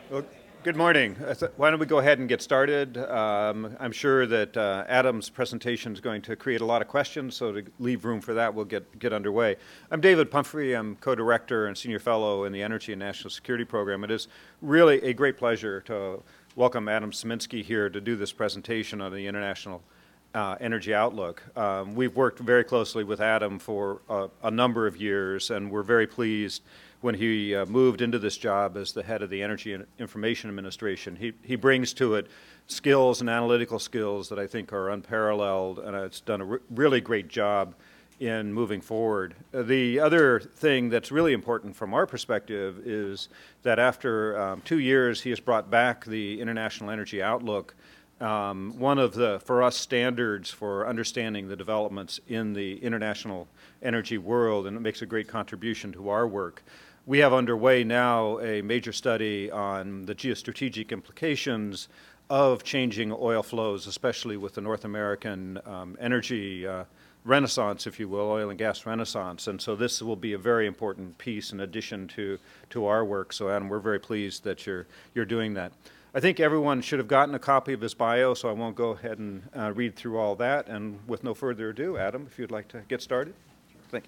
Well, good morning. Why don't we go ahead and get started? I'm sure that Adam's presentation is going to create a lot of questions, so to leave room for that, we'll get underway. I'm David Pumphrey. I'm co-director and senior fellow in the Energy and National Security Program. It is really a great pleasure to welcome Adam Szyminski here to do this presentation on the International Energy Outlook. We've worked very closely with Adam for a number of years, and we're very pleased when he moved into this job as the head of the Energy and Information Administration. He brings to it skills and analytical skills that I think are unparalleled, and it's done a really great job in moving forward. The other thing that's really important from our perspective is that after 2 years, he has brought back the International Energy Outlook, one of the, for us, standards for understanding the developments in the international energy world, and it makes a great contribution to our work. We have underway now a major study on the geostrategic implications of changing oil flows, especially with the North American energy renaissance, if you will, oil and gas renaissance. And so this will be a very important piece in addition to our work. So Adam, we're very pleased that you're doing that. I think everyone should have gotten a copy of his bio, so I won't go ahead and read through all that. And with no further ado, Adam, if you'd like to get started. Thank you.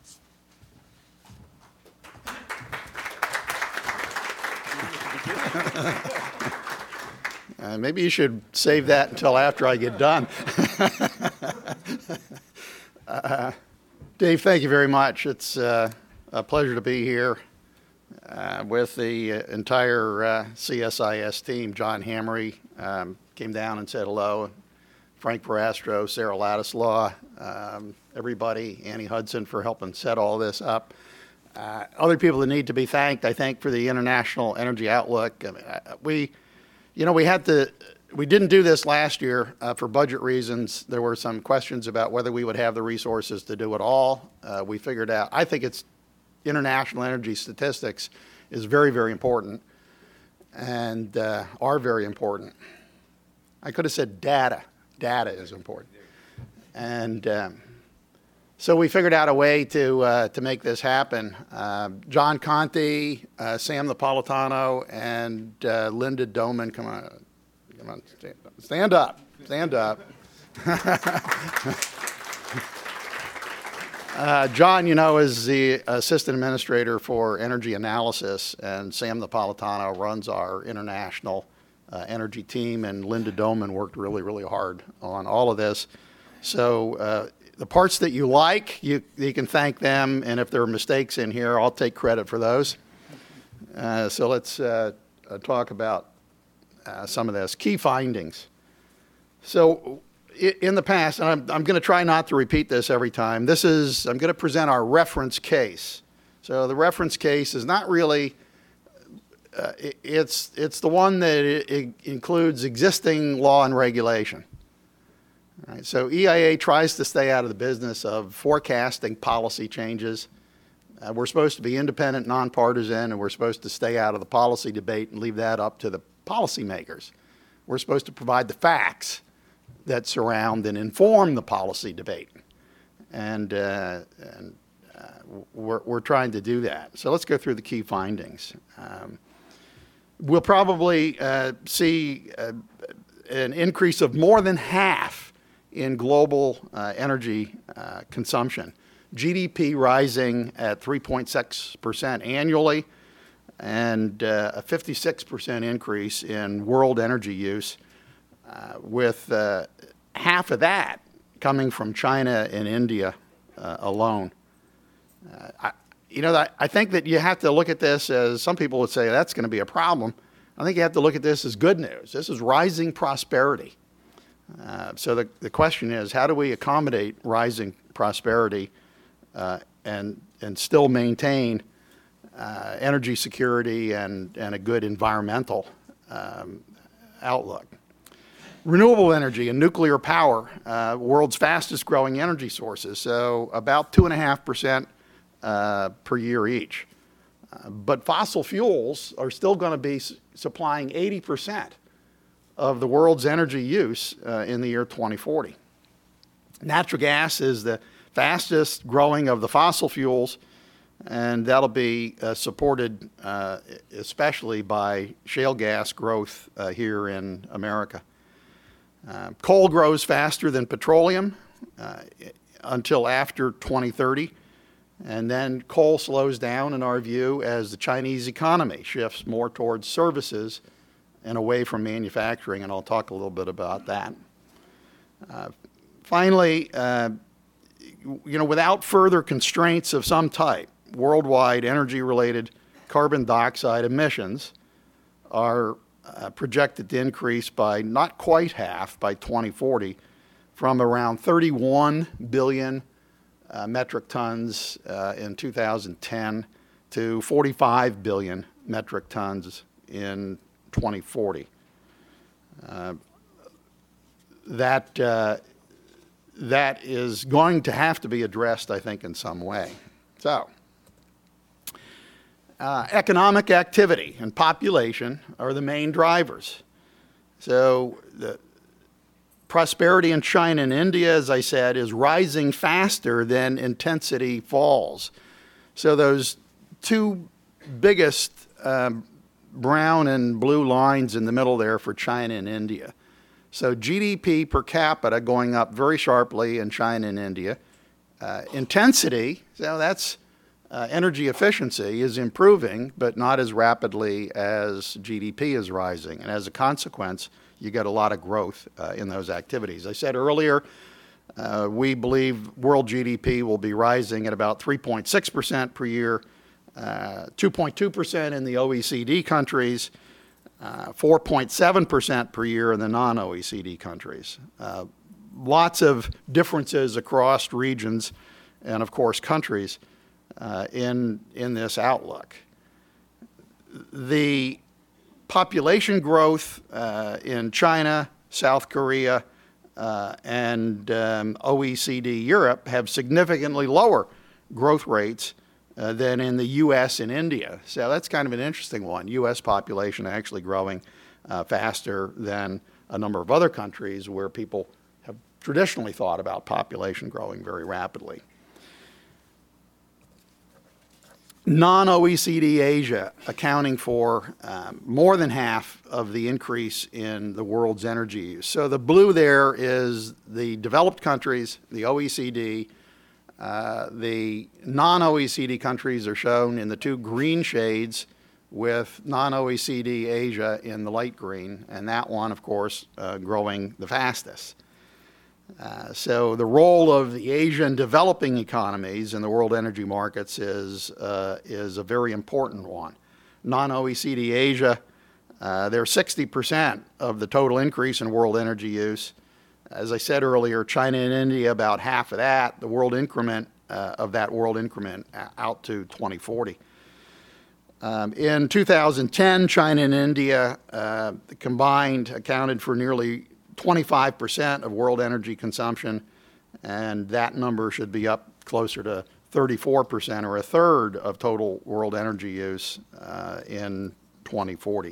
Maybe you should save that until after I get done. Dave, thank you very much. It's a pleasure to be here with the entire CSIS team. John Hamry came down and said hello. Frank Verastro, Sarah Ladislaw, everybody, Annie Hudson for helping set all this up. Other people that need to be thanked, I think, for the International Energy Outlook. I mean, we didn't do this last year for budget reasons. There were some questions about whether we would have the resources to do it all. We figured out, I think it's international energy statistics is very, very important and are very important. I could have said data. Data is important. And so we figured out a way to make this happen. John Conte, Sam Napolitano, and Linda Doman, come on, stand up. John, is the assistant administrator for energy analysis, and Sam Napolitano runs our international energy team, and Linda Doman worked really, really hard on all of this. So the parts that you like, you can thank them, and if there are mistakes in here, I'll take credit for those. So let's talk about some of this. Key findings. So in the past, and I'm going to try not to repeat this every time, I'm going to present our reference case. So the reference case is not really, it's the one that it includes existing law and regulation. Right, so EIA tries to stay out of the business of forecasting policy changes. We're supposed to be independent, nonpartisan, and we're supposed to stay out of the policy debate and leave that up to the policymakers. We're supposed to provide the facts that surround and inform the policy debate. And we're trying to do that. So let's go through the key findings. We'll probably see an increase of more than half in global energy consumption. GDP rising at 3.6% annually, and a 56% increase in world energy use, with half of that coming from China and India alone. I think that you have to look at this as, some people would say that's going to be a problem. I think you have to look at this as good news. This is rising prosperity. So the question is, how do we accommodate rising prosperity and still maintain energy security and a good environmental outlook? Renewable energy and nuclear power, world's fastest growing energy sources, so about 2.5% per year each. But fossil fuels are still going to be supplying 80% of the world's energy use in the year 2040. Natural gas is the fastest growing of the fossil fuels, and that'll be supported especially by shale gas growth here in America. Coal grows faster than petroleum until after 2030, and then coal slows down, in our view, as the Chinese economy shifts more towards services and away from manufacturing, and I'll talk a little bit about that. Finally, without further constraints of some type, worldwide energy-related carbon dioxide emissions are projected to increase by not quite half by 2040, from around 31 billion metric tons in 2010 to 45 billion metric tons in 2040. That is going to have to be addressed, I think, in some way. So, economic activity and population are the main drivers. So the prosperity in China and India, as I said, is rising faster than intensity falls. So those two biggest brown and blue lines in the middle there for China and India. So GDP per capita going up very sharply in China and India. Intensity, so that's energy efficiency, is improving, but not as rapidly as GDP is rising. And as a consequence, you get a lot of growth in those activities. I said earlier, we believe world GDP will be rising at about 3.6% per year, 2.2% in the OECD countries, 4.7% per year in the non-OECD countries. Lots of differences across regions and, of course, countries in this outlook. The population growth in China, South Korea, and OECD Europe have significantly lower growth rates than in the U.S. and India. So that's kind of an interesting one. U.S. population actually growing faster than a number of other countries where people have traditionally thought about population growing very rapidly. Non-OECD Asia accounting for more than half of the increase in the world's energy use. So the blue there is the developed countries, the OECD. The non-OECD countries are shown in the two green shades, with non-OECD Asia in the light green, and that one, of course, growing the fastest. So the role of the Asian developing economies in the world energy markets is a very important one. Non-OECD Asia, they're 60% of the total increase in world energy use. As I said earlier, China and India about half of that, the world increment of that world increment out to 2040. In 2010, China and India combined accounted for nearly 25% of world energy consumption, and that number should be up closer to 34%, or a third of total world energy use in 2040.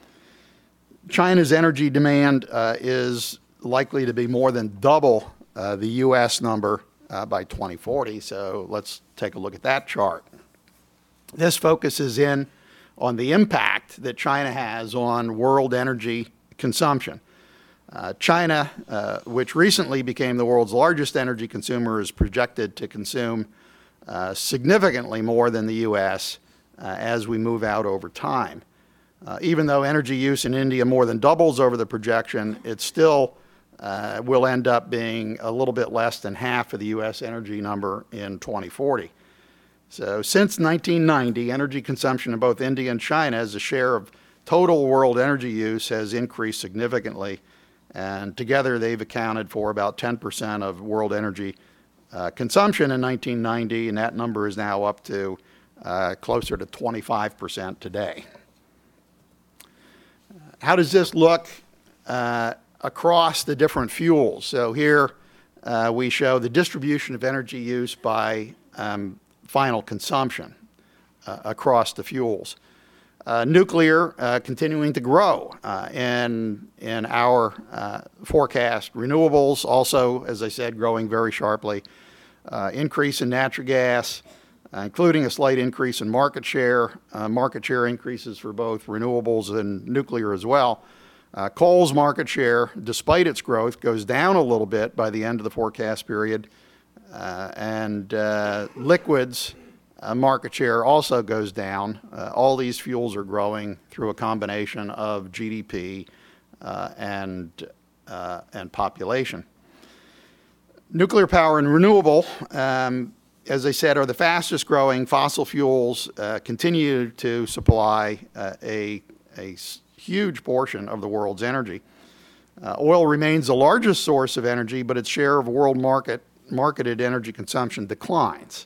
China's energy demand is likely to be more than double the U.S. number by 2040, so let's take a look at that chart. This focuses in on the impact that China has on world energy consumption. China, which recently became the world's largest energy consumer, is projected to consume significantly more than the U.S. As we move out over time. Even though energy use in India more than doubles over the projection, it still will end up being a little bit less than half of the U.S. energy number in 2040. So since 1990, energy consumption in both India and China as a share of total world energy use has increased significantly, and together they've accounted for about 10% of world energy consumption in 1990, and that number is now up to closer to 25% today. How does this look across the different fuels? So here we show the distribution of energy use by final consumption across the fuels. Nuclear continuing to grow in our forecast. Renewables also, as I said, growing very sharply. Increase in natural gas, including a slight increase in market share increases for both renewables and nuclear as well. Coal's market share, despite its growth, goes down a little bit by the end of the forecast period, and liquids market share also goes down. All these fuels are growing through a combination of GDP and population. Nuclear power and renewable, as I said, are the fastest growing. Fossil fuels continue to supply a huge portion of the world's energy. Oil remains the largest source of energy, but its share of world marketed energy consumption declines.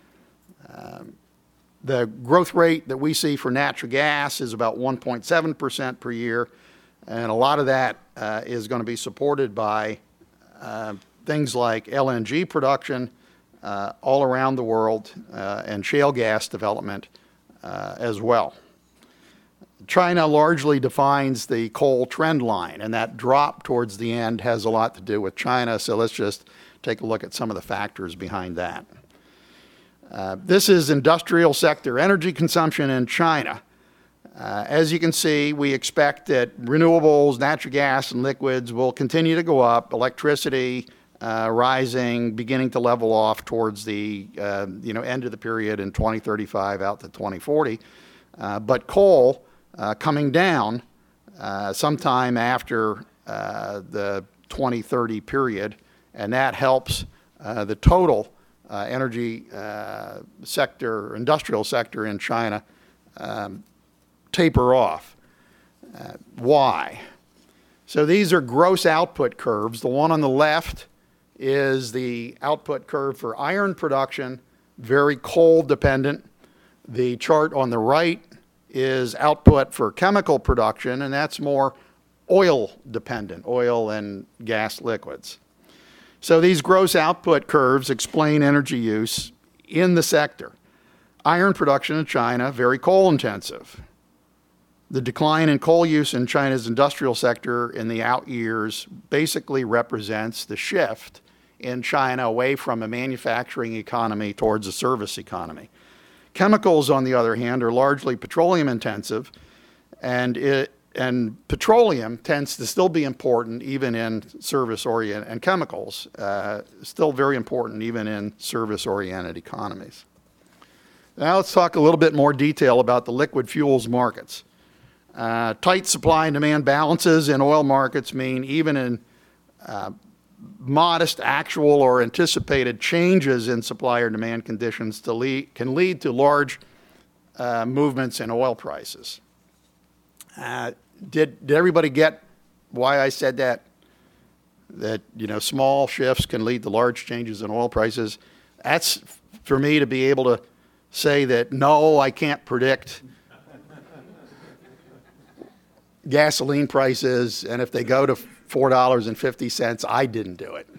The growth rate that we see for natural gas is about 1.7% per year, and a lot of that is going to be supported by things like LNG production all around the world and shale gas development as well. China largely defines the coal trend line, and that drop towards the end has a lot to do with China, so let's just take a look at some of the factors behind that. This is industrial sector energy consumption in China. As you can see, we expect that renewables, natural gas, and liquids will continue to go up. Electricity rising, beginning to level off towards the end of the period in 2035 out to 2040. But coal coming down sometime after the 2030 period, and that helps the total energy sector, industrial sector in China taper off. Why? So these are gross output curves. The one on the left is the output curve for iron production, very coal dependent. The chart on the right is output for chemical production, and that's more oil dependent, oil and gas liquids. So these gross output curves explain energy use in the sector. Iron production in China, very coal intensive. The decline in coal use in China's industrial sector in the out years basically represents the shift in China away from a manufacturing economy towards a service economy. Chemicals, on the other hand, are largely petroleum intensive, and petroleum tends to still be important even in service-oriented, and chemicals still very important even in service-oriented economies. Now let's talk a little bit more detail about the liquid fuels markets. Tight supply and demand balances in oil markets mean even in modest actual or anticipated changes in supply or demand conditions can lead to large movements in oil prices. Did everybody get why I said that? That small shifts can lead to large changes in oil prices. That's for me to be able to say that no, I can't predict gasoline prices, and if they go to $4.50, I didn't do it.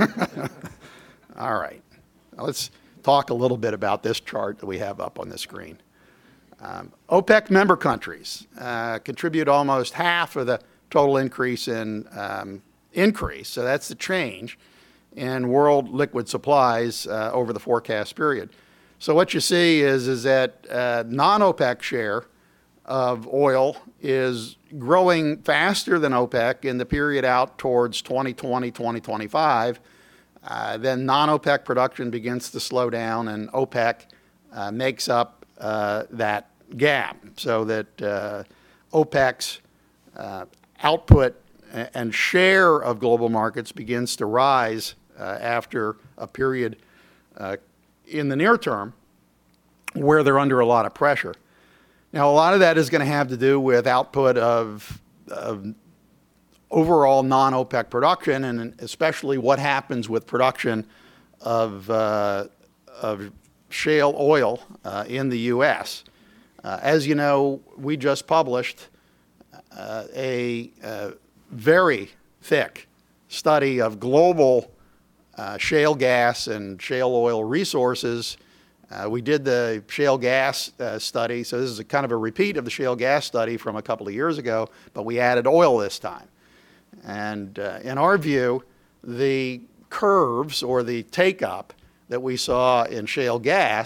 All right. Now let's talk a little bit about this chart that we have up on the screen. OPEC member countries contribute almost half of the total increase, so that's the change in world liquid supplies over the forecast period. So what you see is that non-OPEC share of oil is growing faster than OPEC in the period out towards 2020, 2025. Then non-OPEC production begins to slow down, and OPEC makes up that gap, so that OPEC's output and share of global markets begins to rise after a period in the near term where they're under a lot of pressure. Now, a lot of that is going to have to do with output of overall non-OPEC production, and especially what happens with production of shale oil in the U.S. As you know, we just published a very thick study of global shale gas and shale oil resources. We did the shale gas study, so this is kind of a repeat of the shale gas study from a couple of years ago, but we added oil this time. And in our view, the curves or the take-up that we saw in shale gas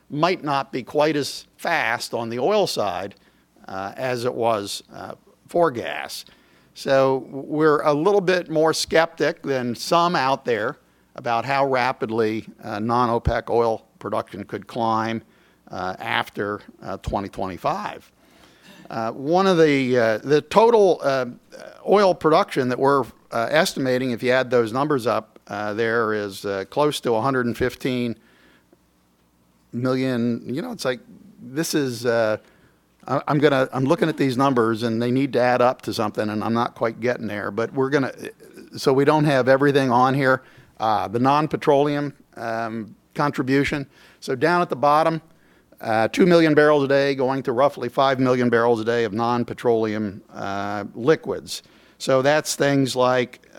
might not be quite as fast on the oil side as it was for gas. So we're a little bit more skeptic than some out there about how rapidly non-OPEC oil production could climb after 2025. One of the total oil production that we're estimating, if you add those numbers up, there is close to 115 million. You know, it's like this is. I'm looking at these numbers and they need to add up to something, and I'm not quite getting there. But we're gonna, so we don't have everything on here. The non-petroleum contribution. So down at the bottom, 2 million barrels a day going to roughly 5 million barrels a day of non-petroleum liquids. So that's things like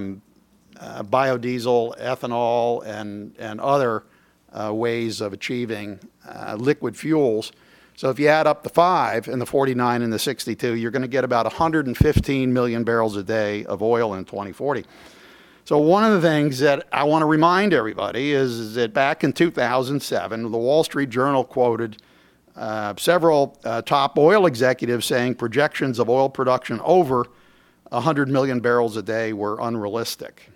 biodiesel, ethanol, and other ways of achieving liquid fuels. So if you add up the 5 and the 49 and the 62, you're going to get about 115 million barrels a day of oil in 2040. So one of the things that I want to remind everybody is that back in 2007, the Wall Street Journal quoted several top oil executives saying projections of oil production over 100 million barrels a day were unrealistic.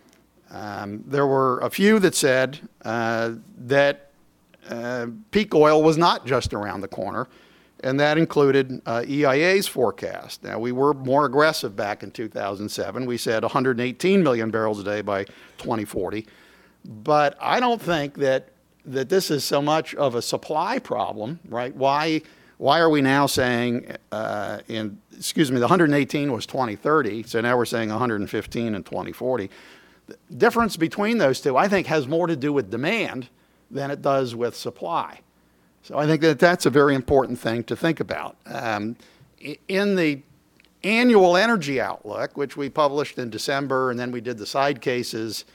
There were a few that said that peak oil was not just around the corner, and that included EIA's forecast. Now, we were more aggressive back in 2007. We said 118 million barrels a day by 2040. But I don't think that this is so much of a supply problem, right? Why are we now saying, the 118 was 2030, so now we're saying 115 in 2040. The difference between those two, I think, has more to do with demand than it does with supply. So I think that that's a very important thing to think about. In the annual energy outlook, which we published in December, and then we did the side cases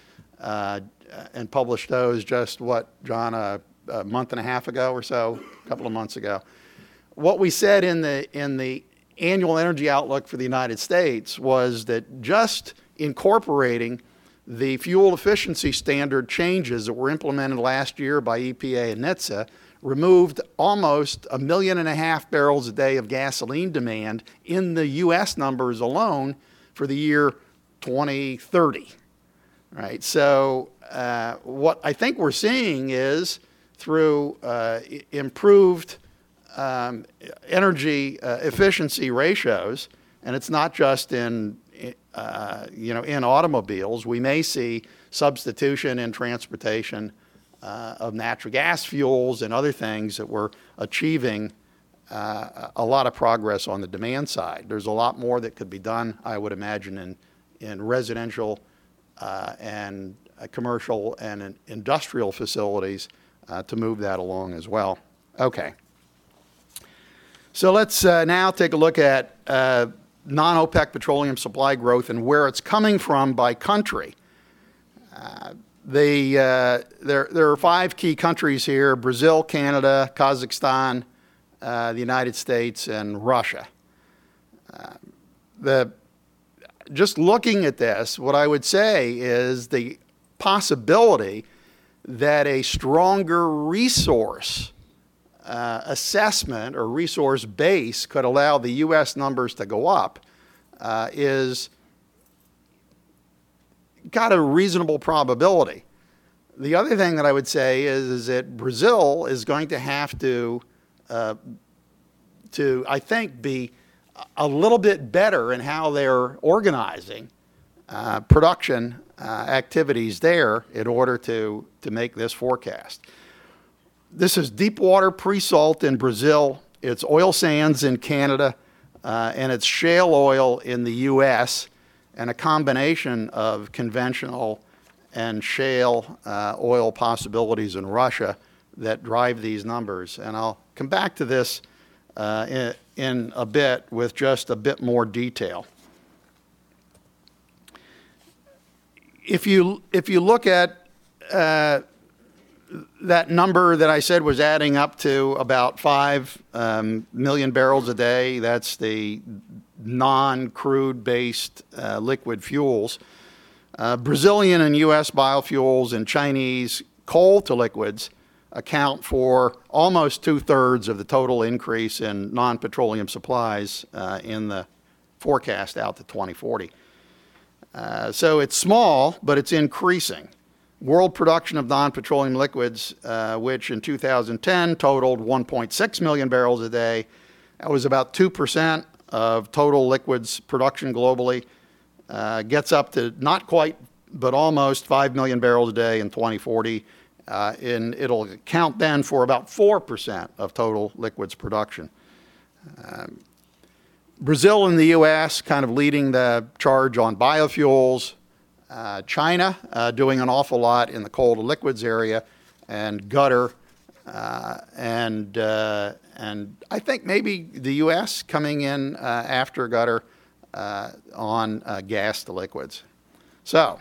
and published those just, John, a month and a half ago or so, a couple of months ago. What we said in the annual energy outlook for the United States was that just incorporating the fuel efficiency standard changes that were implemented last year by EPA and NHTSA removed almost 1.5 million barrels a day of gasoline demand in the U.S. numbers alone for the year 2030. Right? So what I think we're seeing is through improved energy efficiency ratios, and it's not just in automobiles, we may see substitution in transportation of natural gas fuels and other things that we're achieving a lot of progress on the demand side. There's a lot more that could be done, I would imagine, in residential and commercial and industrial facilities to move that along as well. Okay. So let's now take a look at non-OPEC petroleum supply growth and where it's coming from by country. There are 5 key countries here: Brazil, Canada, Kazakhstan, the United States, and Russia. Just looking at this, what I would say is the possibility that a stronger resource assessment or resource base could allow the U.S. numbers to go up is got a reasonable probability. The other thing that I would say is that Brazil is going to have to I think, be a little bit better in how they're organizing production activities there in order to make this forecast. This is deep water pre-salt in Brazil, it's oil sands in Canada, and it's shale oil in the U.S., and a combination of conventional and shale oil possibilities in Russia that drive these numbers. And I'll come back to this in a bit with just a bit more detail. If you look at that number that I said was adding up to about 5 million barrels a day, that's the non-crude based liquid fuels. Brazilian and U.S. biofuels and Chinese coal to liquids account for almost 2/3 of the total increase in non-petroleum supplies in the forecast out to 2040. So it's small, but it's increasing. World production of non-petroleum liquids, which in 2010 totaled 1.6 million barrels a day, that was about 2% of total liquids production globally, gets up to not quite, but almost 5 million barrels a day in 2040. And it'll account then for about 4% of total liquids production. Brazil and the U.S. kind of leading the charge on biofuels. China doing an awful lot in the coal to liquids area, and gutter, and I think maybe the U.S. coming in after gutter on gas to liquids. So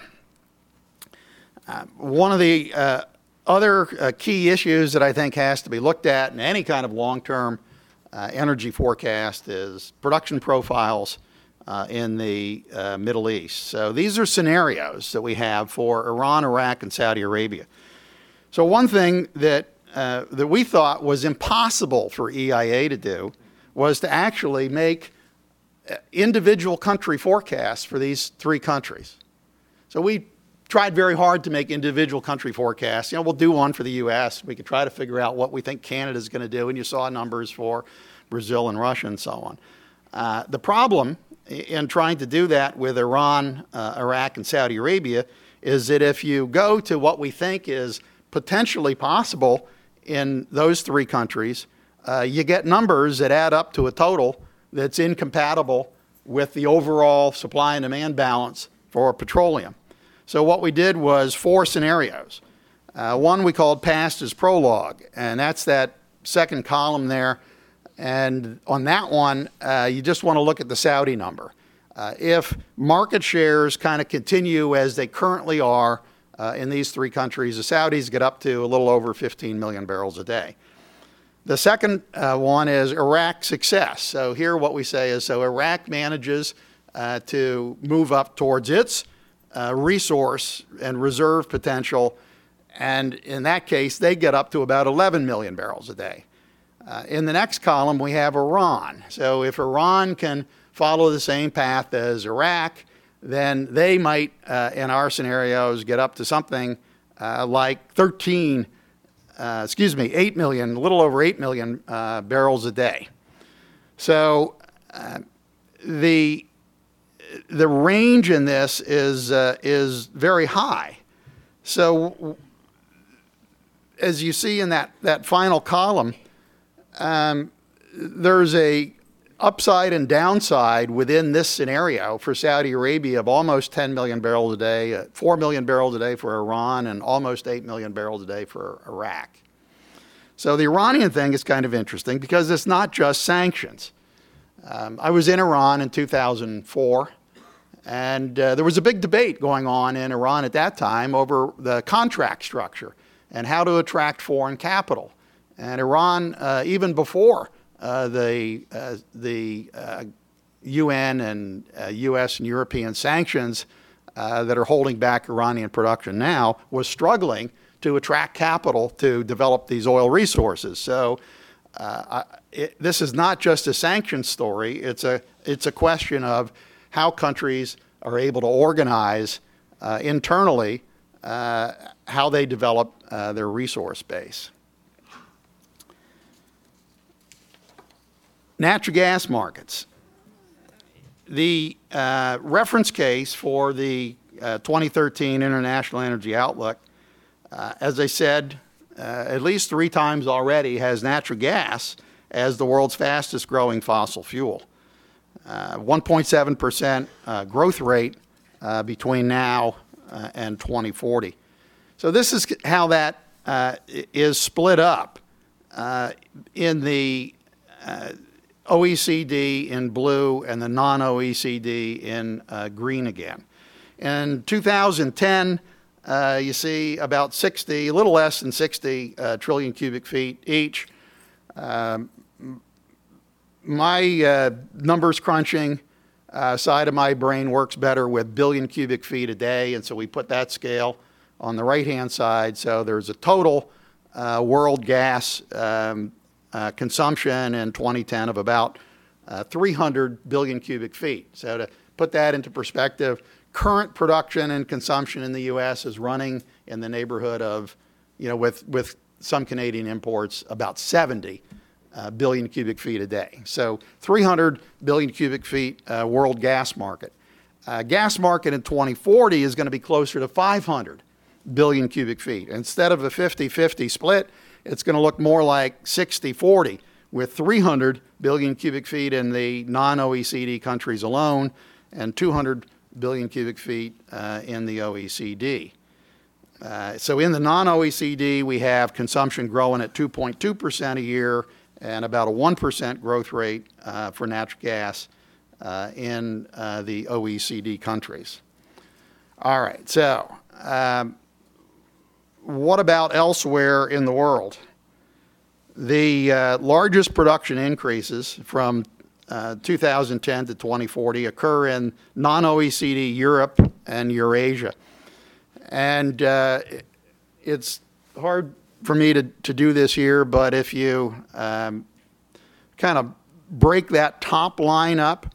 one of the other key issues that I think has to be looked at in any kind of long-term energy forecast is production profiles in the Middle East. So these are scenarios that we have for Iran, Iraq, and Saudi Arabia. So one thing that we thought was impossible for EIA to do was to actually make individual country forecasts for these three countries. So we tried very hard to make individual country forecasts. We'll do one for the U.S. We could try to figure out what we think Canada's going to do, and you saw numbers for Brazil and Russia and so on. The problem in trying to do that with Iran, Iraq, and Saudi Arabia is that if you go to what we think is potentially possible in those three countries, you get numbers that add up to a total that's incompatible with the overall supply and demand balance for petroleum. So what we did was 4 scenarios. One we called past as prologue, and that's that second column there. And on that one, you just want to look at the Saudi number. If market shares kind of continue as they currently are in these three countries, the Saudis get up to a little over 15 million barrels a day. The second one is Iraq success. So here what we say is, so Iraq manages to move up towards its resource and reserve potential, and in that case, they get up to about 11 million barrels a day. In the next column, we have Iran. So if Iran can follow the same path as Iraq, then they might, in our scenarios, get up to something like 8 million, a little over 8 million barrels a day. So the range in this is very high. So as you see in that final column, there's a upside and downside within this scenario for Saudi Arabia of almost 10 million barrels a day, 4 million barrels a day for Iran, and almost 8 million barrels a day for Iraq. So the Iranian thing is kind of interesting because it's not just sanctions. I was in Iran in 2004, and there was a big debate going on in Iran at that time over the contract structure and how to attract foreign capital. And Iran, even before the UN and US and European sanctions that are holding back Iranian production now, was struggling to attract capital to develop these oil resources. So this is not just a sanctions story. It's a question of how countries are able to organize internally how they develop their resource base. Natural gas markets. The reference case for the 2013 International Energy Outlook, as I said, at least 3 times already has natural gas as the world's fastest growing fossil fuel. 1.7% growth rate between now and 2040. So this is how that is split up in the OECD in blue and the non-OECD in green again. In 2010, you see about 60, a little less than 60 trillion cubic feet each. My numbers crunching side of my brain works better with billion cubic feet a day, and so we put that scale on the right-hand side. So there's a total world gas consumption in 2010 of about 300 billion cubic feet. So to put that into perspective, current production and consumption in the U.S. is running in the neighborhood of, with some Canadian imports, about 70 billion cubic feet a day. So 300 billion cubic feet world gas market. Gas market in 2040 is going to be closer to 500 billion cubic feet. Instead of a 50-50 split, it's going to look more like 60-40, with 300 billion cubic feet in the non-OECD countries alone and 200 billion cubic feet in the OECD. So in the non-OECD, we have consumption growing at 2.2% a year and about a 1% growth rate for natural gas in the OECD countries. All right, so what about elsewhere in the world? The largest production increases from 2010 to 2040 occur in non-OECD Europe and Eurasia. And it's hard for me to do this here, but if you kind of break that top line up,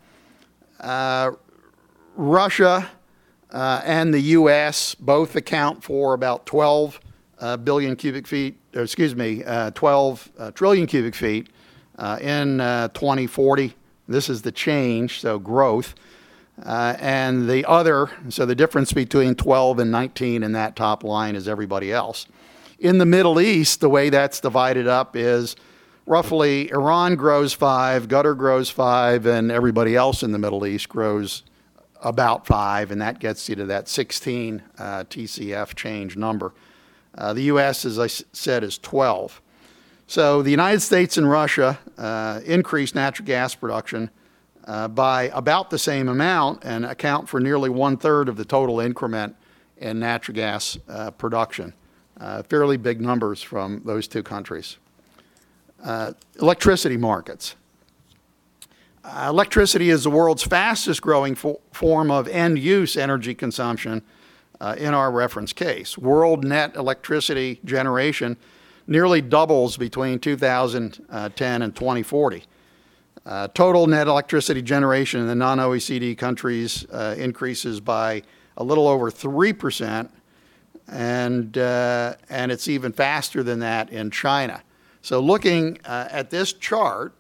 Russia and the U.S. both account for about 12 billion cubic feet, or 12 trillion cubic feet in 2040. This is the change, so growth. And the other, so the difference between 12 and 19 in that top line is everybody else. In the Middle East, the way that's divided up is roughly Iran grows 5, Qatar grows 5, and everybody else in the Middle East grows about 5, and that gets you to that 16 TCF change number. The U.S., as I said, is 12. So the United States and Russia increased natural gas production by about the same amount and account for nearly 1/3 of the total increment in natural gas production. Fairly big numbers from those two countries. Electricity markets. Electricity is the world's fastest growing form of end-use energy consumption in our reference case. World net electricity generation nearly doubles between 2010 and 2040. Total net electricity generation in the non-OECD countries increases by a little over 3%, and it's even faster than that in China. So looking at this chart,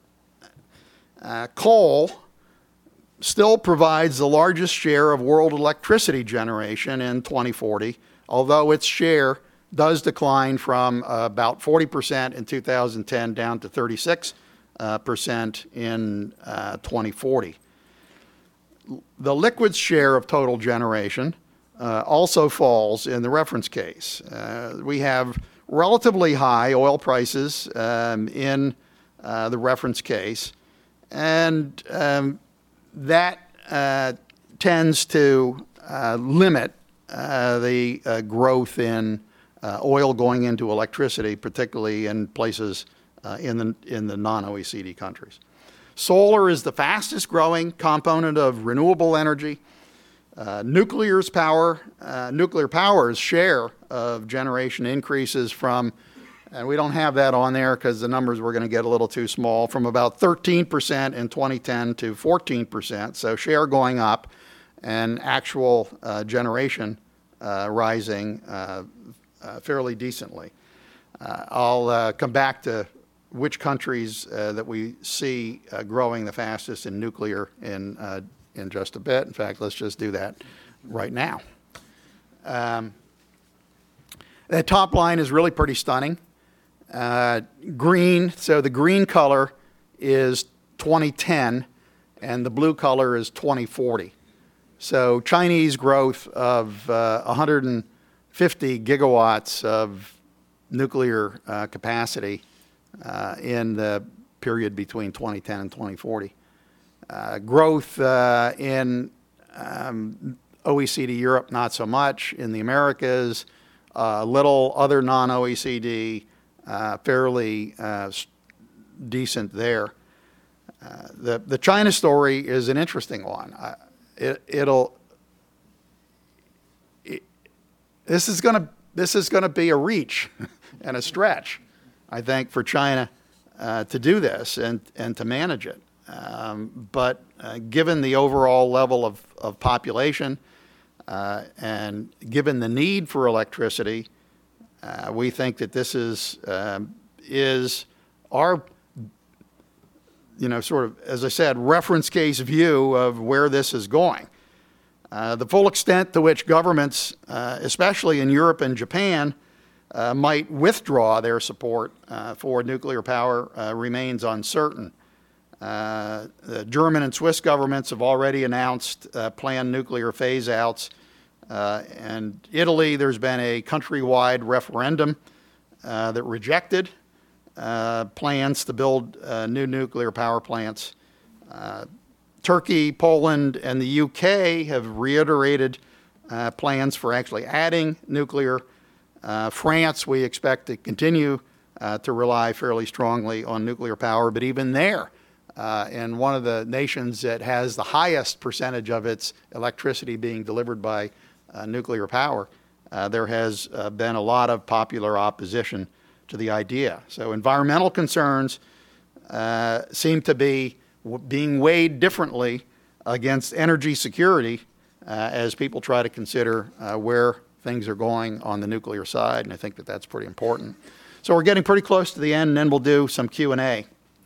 coal still provides the largest share of world electricity generation in 2040, although its share does decline from about 40% in 2010 down to 36% in 2040. The liquids share of total generation also falls in the reference case. We have relatively high oil prices in the reference case, and that tends to limit the growth in oil going into electricity, particularly in places in the non-OECD countries. Solar is the fastest growing component of renewable energy. Nuclear power's share of generation increases from, and we don't have that on there because the numbers were going to get a little too small, from about 13% in 2010 to 14%. So share going up and actual generation rising fairly decently. I'll come back to which countries that we see growing the fastest in nuclear in just a bit. In fact, let's just do that right now. That top line is really pretty stunning. Green, so the green color is 2010 and the blue color is 2040. So Chinese growth of 150 gigawatts of nuclear capacity in the period between 2010 and 2040. Growth in OECD Europe, not so much. In the Americas, little other non-OECD, fairly decent there. The China story is an interesting one. This is going to this is going to be a reach and a stretch, I think, for China to do this and to manage it. But given the overall level of population and given the need for electricity, we think that this is our, sort of, as I said, reference case view of where this is going. The full extent to which governments, especially in Europe and Japan, might withdraw their support for nuclear power remains uncertain. The German and Swiss governments have already announced planned nuclear phase-outs. And Italy, there's been a countrywide referendum that rejected plans to build new nuclear power plants. Turkey, Poland, and the UK have reiterated plans for actually adding nuclear. France, we expect to continue to rely fairly strongly on nuclear power, but even there, in one of the nations that has the highest percentage of its electricity being delivered by nuclear power, there has been a lot of popular opposition to the idea. So environmental concerns seem to be being weighed differently against energy security as people try to consider where things are going on the nuclear side, and I think that that's pretty important. So we're getting pretty close to the end, and then we'll do some Q&A.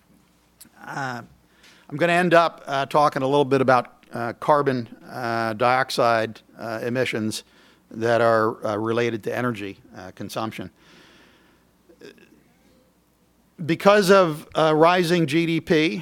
I'm going to end up talking a little bit about carbon dioxide emissions that are related to energy consumption. Because of rising GDP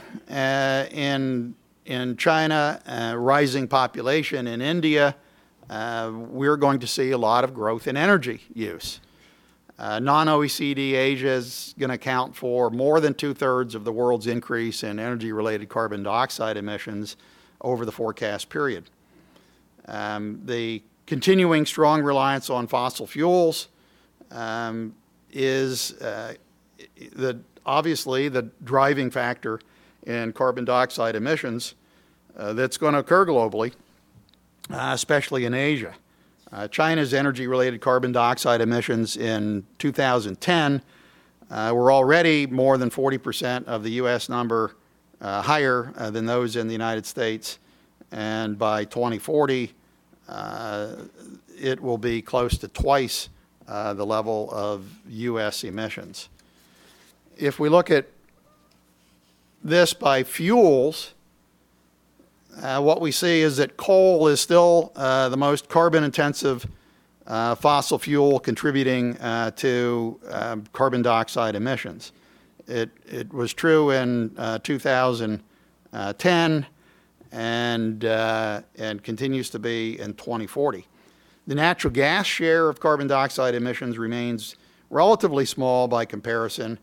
in China, rising population in India, we're going to see a lot of growth in energy use. Non-OECD Asia is going to account for more than 2/3 of the world's increase in energy-related carbon dioxide emissions over the forecast period. The continuing strong reliance on fossil fuels is obviously the driving factor in carbon dioxide emissions that's going to occur globally, especially in Asia. China's energy-related carbon dioxide emissions in 2010 were already more than 40% of the U.S. number, higher than those in the United States, and by 2040, it will be close to twice the level of U.S. emissions. If we look at this by fuels, what we see is that coal is still the most carbon-intensive fossil fuel contributing to carbon dioxide emissions. It was true in 2010 and continues to be in 2040. The natural gas share of carbon dioxide emissions remains relatively small by comparison,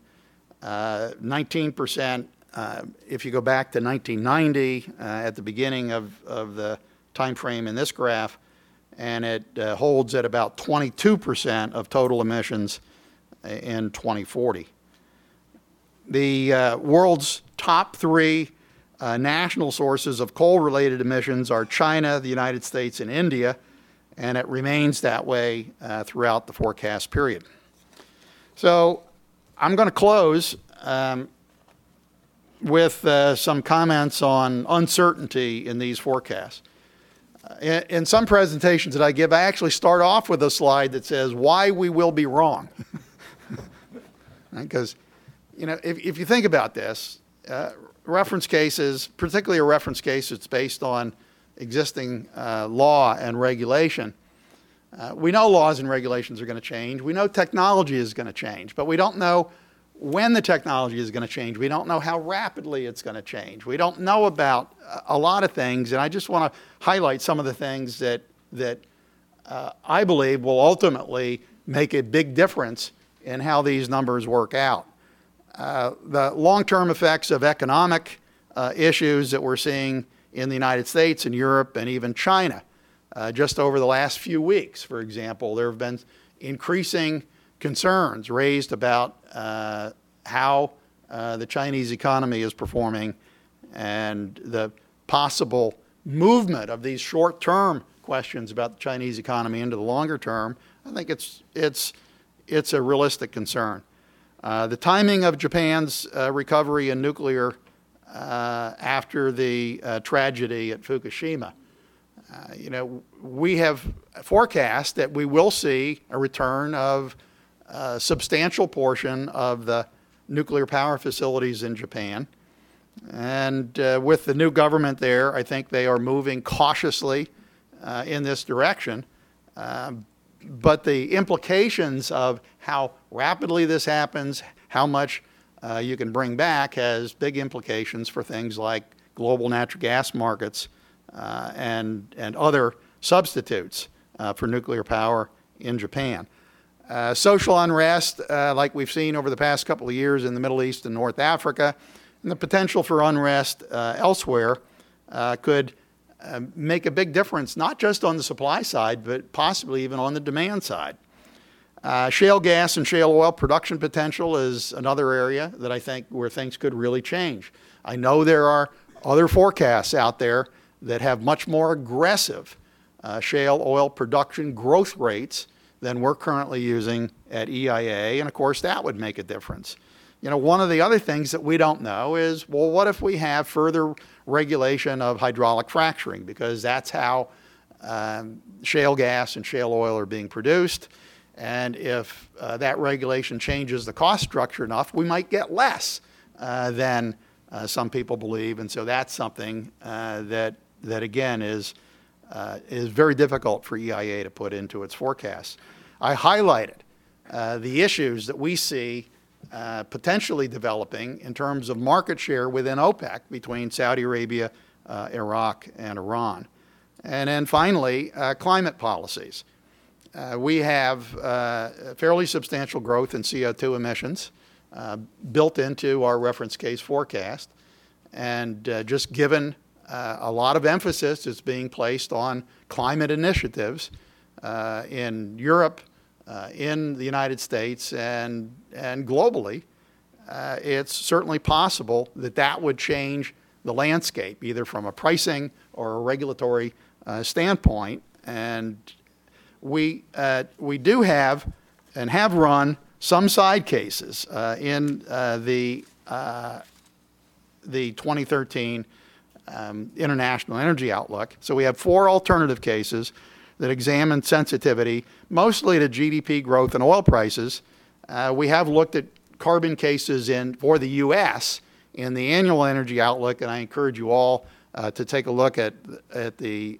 19%. If you go back to 1990, at the beginning of the time frame in this graph, and it holds at about 22% of total emissions in 2040. The world's top three national sources of coal-related emissions are China, the United States, and India, and it remains that way throughout the forecast period. So I'm going to close with some comments on uncertainty in these forecasts. In some presentations that I give, I actually start off with a slide that says why we will be wrong. Because, if you think about this, reference cases, particularly a reference case that's based on existing law and regulation, we know laws and regulations are going to change. We know technology is going to change, but we don't know when the technology is going to change. We don't know how rapidly it's going to change. We don't know about a lot of things, and I just want to highlight some of the things that I believe will ultimately make a big difference in how these numbers work out. The long-term effects of economic issues that we're seeing in the United States and Europe and even China. Just over the last few weeks, for example, there have been increasing concerns raised about how the Chinese economy is performing and the possible movement of these short-term questions about the Chinese economy into the longer term, I think it's a realistic concern. The timing of Japan's recovery in nuclear after the tragedy at Fukushima, we have forecast that we will see a return of a substantial portion of the nuclear power facilities in Japan. And with the new government there, I think they are moving cautiously in this direction. But the implications of how rapidly this happens, how much you can bring back, has big implications for things like global natural gas markets and other substitutes for nuclear power in Japan. Social unrest, like we've seen over the past couple of years in the Middle East and North Africa, and the potential for unrest elsewhere could make a big difference, not just on the supply side, but possibly even on the demand side. Shale gas and shale oil production potential is another area that I think where things could really change. I know there are other forecasts out there that have much more aggressive shale oil production growth rates than we're currently using at EIA, and of course that would make a difference. One of the other things that we don't know is, well, what if we have further regulation of hydraulic fracturing, because that's how shale gas and shale oil are being produced. And if that regulation changes the cost structure enough, we might get less than some people believe. And so that's something that again is very difficult for EIA to put into its forecasts. I highlighted the issues that we see potentially developing in terms of market share within OPEC between Saudi Arabia, Iraq, and Iran. And then finally, climate policies. We have fairly substantial growth in CO2 emissions built into our reference case forecast. And just given a lot of emphasis is being placed on climate initiatives in Europe, in the United States, and globally, it's certainly possible that that would change the landscape, either from a pricing or a regulatory standpoint. And we do have and have run some side cases in the 2013 International Energy Outlook. So we have 4 alternative cases that examine sensitivity, mostly to GDP growth and oil prices. We have looked at carbon cases for the U.S. in the Annual Energy Outlook, and I encourage you all to take a look at the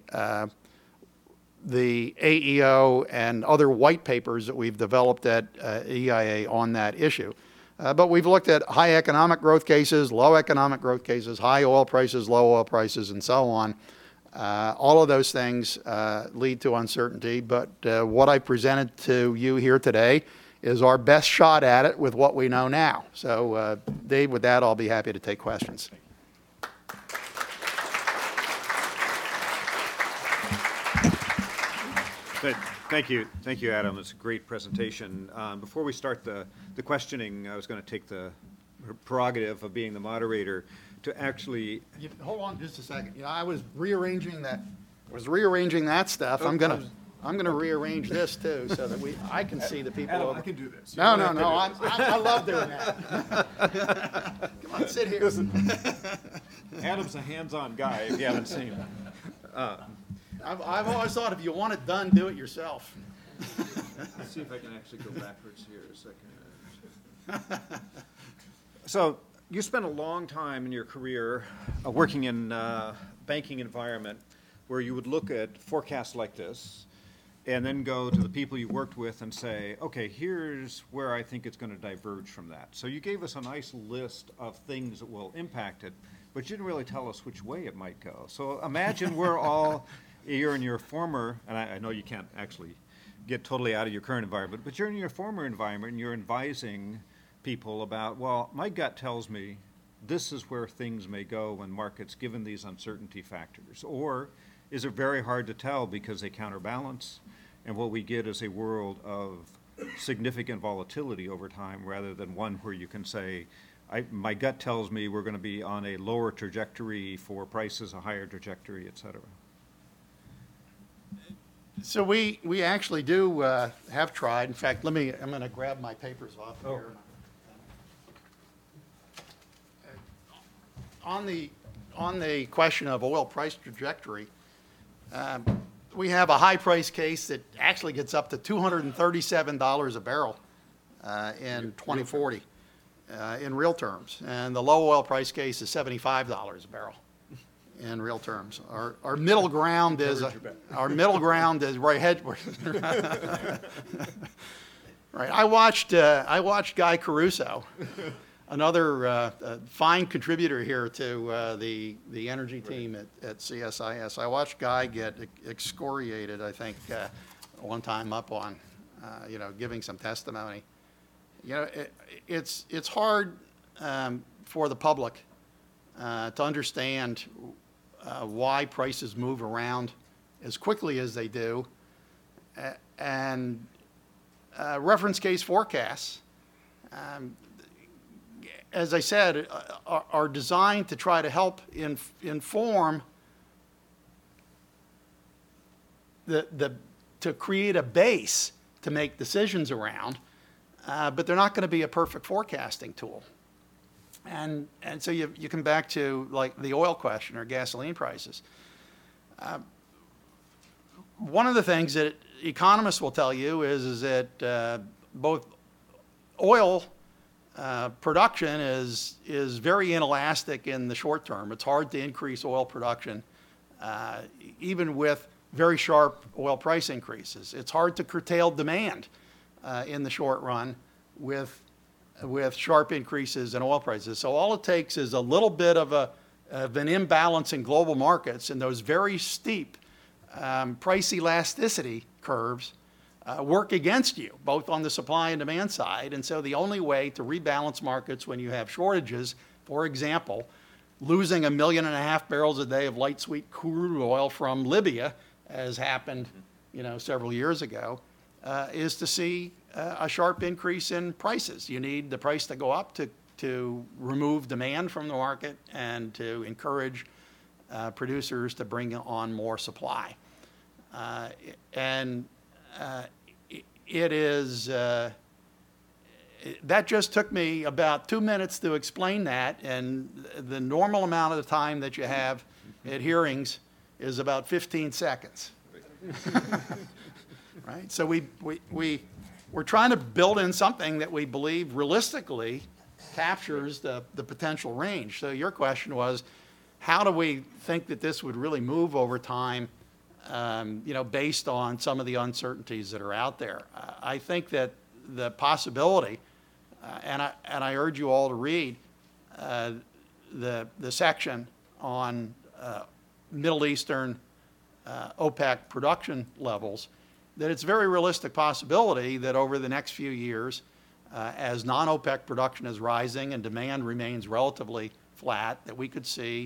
AEO and other white papers that we've developed at EIA on that issue. But we've looked at high economic growth cases, low economic growth cases, high oil prices, low oil prices, and so on. All of those things lead to uncertainty, but what I presented to you here today is our best shot at it with what we know now. So, Dave, with that, I'll be happy to take questions. Thank you, Adam. It's a great presentation. Before we start the questioning, I was going to take the prerogative of being the moderator to actually. Hold on just a second. I was rearranging that. Stuff. I'm gonna rearrange this too, so that I can see the people. Adam, I can do this. No. I love doing that. Come on, sit here. Adam's a hands-on guy. If you haven't seen him. I've always thought if you want it done, do it yourself. Let's see if I can actually go backwards here a second. So you spent a long time in your career working in banking environment where you would look at forecasts like this and then go to the people you worked with and say, okay, here's where I think it's going to diverge from that. So you gave us a nice list of things that will impact it, but you didn't really tell us which way it might go. So imagine you're in your former, and I know you can't actually get totally out of your current environment, but you're in your former environment and you're advising people about, well, my gut tells me this is where things may go in markets given these uncertainty factors. Or is it very hard to tell because they counterbalance, and what we get is a world of significant volatility over time rather than one where you can say, my gut tells me we're going to be on a lower trajectory for prices, a higher trajectory, et cetera. So we actually do have tried. In fact, I'm going to grab my papers off here. On the question of oil price trajectory, we have a high price case that actually gets up to $237 a barrel in 2040 in real terms, and the low oil price case is $75 a barrel in real terms. Our middle ground is right. Right. I watched Guy Caruso, another fine contributor here to the energy team at CSIS. I watched Guy get excoriated, I think, one time up on, giving some testimony. It's hard for the public to understand why prices move around as quickly as they do, and reference case forecasts, as I said, are designed to try to help inform to create a base to make decisions around, but they're not going to be a perfect forecasting tool. And so you come back to like the oil question or gasoline prices. One of the things that economists will tell you is that both oil production is very inelastic in the short term. It's hard to increase oil production even with very sharp oil price increases. It's hard to curtail demand in the short run with sharp increases in oil prices. So all it takes is a little bit of an imbalance in global markets, and those very steep price elasticity curves work against you, both on the supply and demand side. And so the only way to rebalance markets when you have shortages, for example, losing 1.5 million barrels a day of light sweet crude oil from Libya, as happened, several years ago, is to see a sharp increase in prices. You need the price to go up to remove demand from the market and to encourage producers to bring on more supply. It is that just took me about 2 minutes to explain that, and the normal amount of the time that you have at hearings is about 15 seconds. Right? So we're trying to build in something that we believe realistically captures the potential range. So your question was, how do we think that this would really move over time, based on some of the uncertainties that are out there? I think that the possibility, and I urge you all to read the section on Middle Eastern OPEC production levels, that it's a very realistic possibility that over the next few years, as non-OPEC production is rising and demand remains relatively flat, that we could see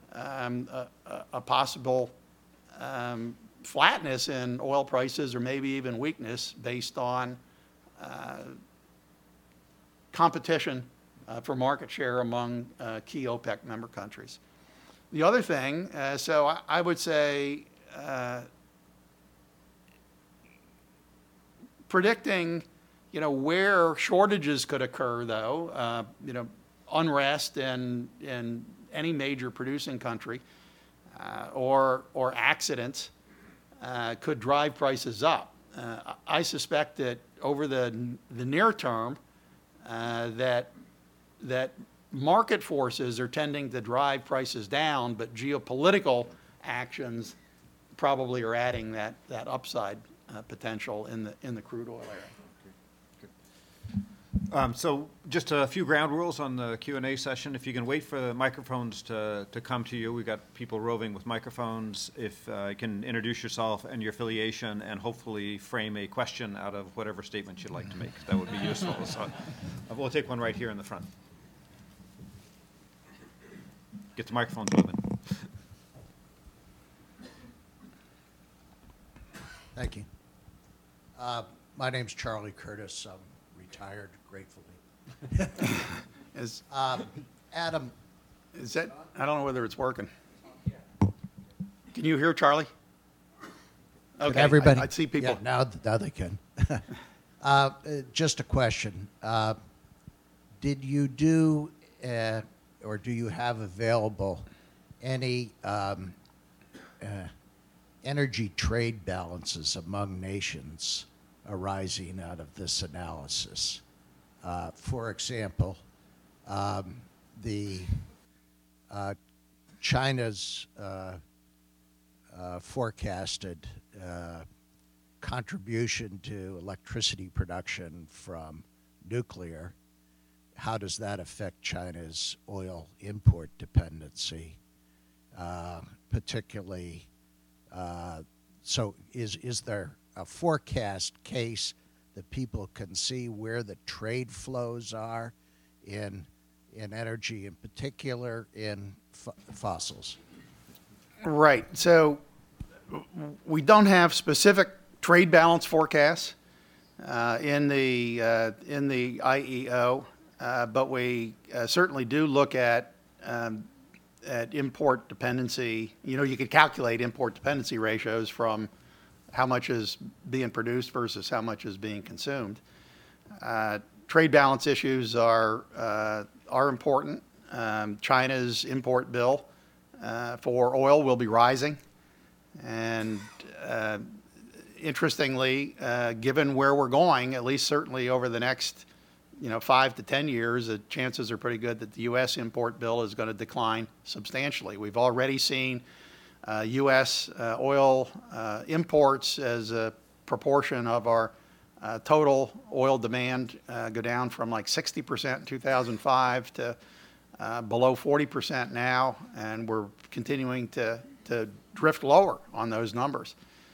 a possible flatness in oil prices, or maybe even weakness, based on competition for market share among key OPEC member countries. The other thing, so I would say, predicting, where shortages could occur, though, unrest in any major producing country, or accidents could drive prices up. I suspect that over the near term, that market forces are tending to drive prices down, but geopolitical actions probably are adding that upside potential in the crude oil area. So just a few ground rules on the Q&A session. If you can wait for the microphones to come to you. We've got people roving with microphones. If you can introduce yourself and your affiliation and hopefully frame a question out of whatever statement you'd like to make, that would be useful. So we'll take one right here in the front. Get the microphones moving. Thank you. My name's Charlie Curtis. I'm retired, gratefully. Adam, Is that, I don't know whether it's working. Can you hear Charlie? Can Okay, everybody? I see people. Yeah, now they can. Just a question. Did you do, or do you have available any energy trade balances among nations arising out of this analysis? For example, the China's forecasted contribution to electricity production from nuclear. How does that affect China's oil import dependency? Particularly, so is there a forecast case that people can see where the trade flows are in energy, in particular in fossils? Right. So we don't have specific trade balance forecasts in the IEO, but we certainly do look at import dependency. You know, you could calculate import dependency ratios from how much is being produced versus how much is being consumed. Trade balance issues are important. China's import bill for oil will be rising, and interestingly, given where we're going, at least certainly over the next 5 to 10 years, the chances are pretty good that the U.S. import bill is going to decline substantially. We've already seen U.S. Oil imports as a proportion of our total oil demand go down from like 60% in 2005 to below 40% now, and we're continuing to drift lower on those numbers.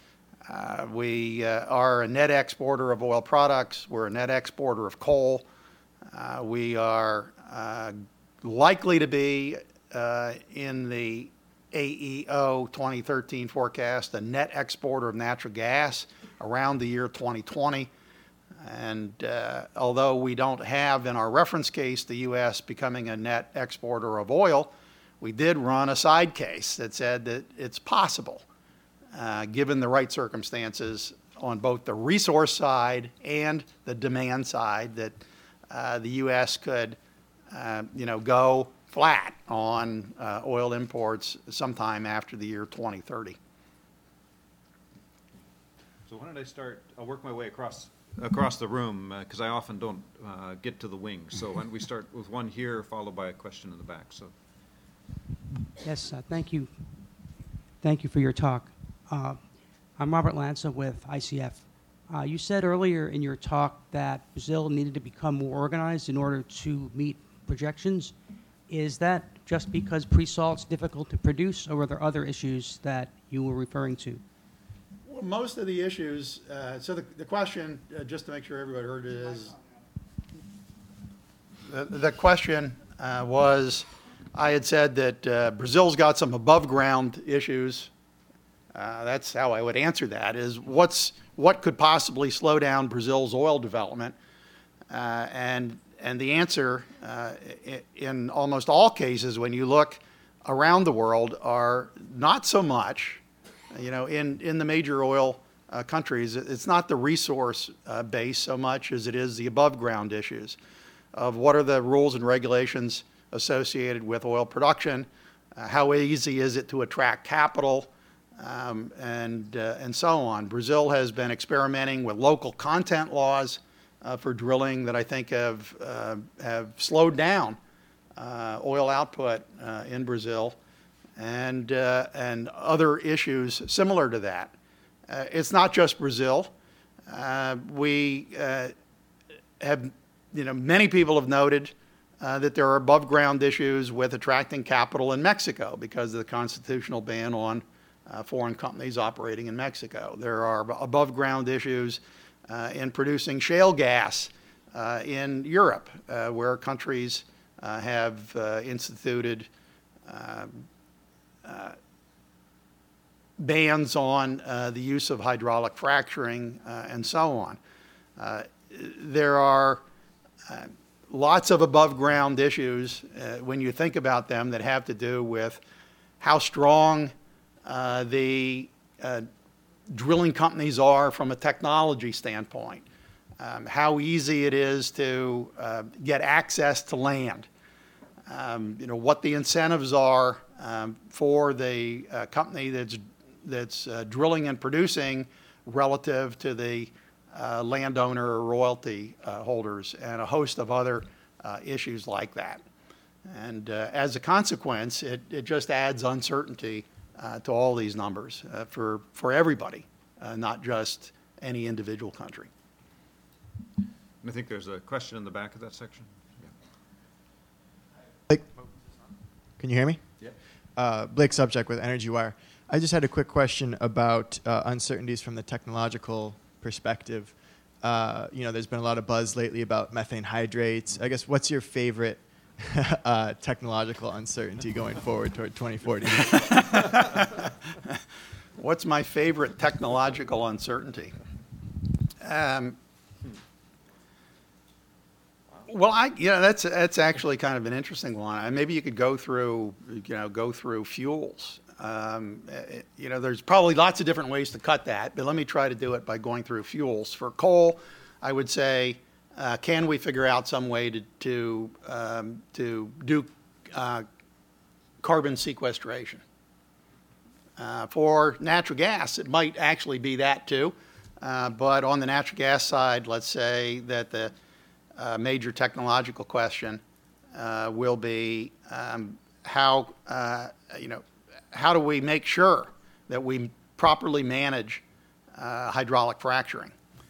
We are a net exporter of oil products. We're a net exporter of coal. We are likely to be, in the AEO 2013 forecast, a net exporter of natural gas around the year 2020. And although we don't have in our reference case the U.S. becoming a net exporter of oil, we did run a side case that said that it's possible, given the right circumstances on both the resource side and the demand side, that the U.S. could, go flat on oil imports sometime after the year 2030. So why don't I start? I'll work my way across the room because I often don't get to the wings. So why don't we start with one here, followed by a question in the back. So. Yes, thank you. Thank you for your talk. I'm Robert Lanza with ICF. You said earlier in your talk that Brazil needed to become more organized in order to meet projections. Is that just because pre-salt's difficult to produce, or were there other issues that you were referring to? Well, most of the issues, so the question, just to make sure everybody heard it, is the question was, I had said that Brazil's got some above ground issues. That's how I would answer that, is what could possibly slow down Brazil's oil development? And the answer, in almost all cases, when you look around the world, are not so much. In the major oil countries, it's not the resource base so much as it is the above ground issues of what are the rules and regulations associated with oil production, how easy is it to attract capital, and so on. Brazil has been experimenting with local content laws for drilling that I think have slowed down oil output in Brazil, and other issues similar to that. It's not just Brazil. We have, many people have noted that there are above ground issues with attracting capital in Mexico because of the constitutional ban on foreign companies operating in Mexico. There are above ground issues in producing shale gas in Europe, where countries have instituted bans on the use of hydraulic fracturing and so on. There are lots of above ground issues when you think about them that have to do with how strong the drilling companies are from a technology standpoint, how easy it is to get access to land, what the incentives are for the company that's drilling and producing relative to the landowner or royalty holders, and a host of other issues like that. And as a consequence, it just adds uncertainty to all these numbers for everybody, not just any individual country. And I think there's a question in the back of that section. Blake, can you hear me? Yeah. Blake Subject with Energy Wire. I just had a quick question about uncertainties from the technological perspective. There's been a lot of buzz lately about methane hydrates. I guess, what's your favorite technological uncertainty going forward toward 2040? What's my favorite technological uncertainty? Well, that's actually kind of an interesting one. Maybe you could go through fuels. There's probably lots of different ways to cut that, but let me try to do it by going through fuels. For coal, I would say, can we figure out some way to do carbon sequestration? For natural gas, it might actually be that too. But on the natural gas side, let's say that the major technological question will be how do we make sure that we properly manage hydraulic fracturing,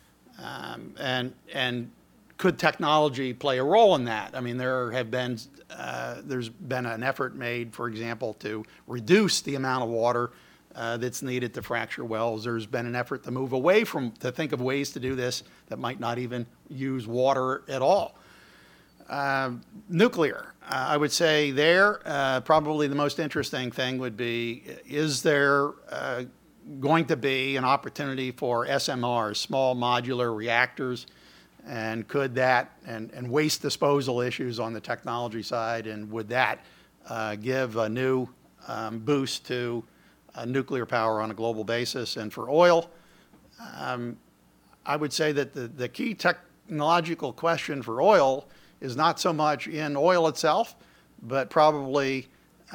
and could technology play a role in that? I mean, there's been an effort made, for example, to reduce the amount of water that's needed to fracture wells. There's been an effort to move away to think of ways to do this that might not even use water at all. Nuclear, I would say probably the most interesting thing would be, is there going to be an opportunity for SMRs, small modular reactors, and could that, and waste disposal issues on the technology side, and would that give a new boost to nuclear power on a global basis? And for oil, I would say that the key technological question for oil is not so much in oil itself, but probably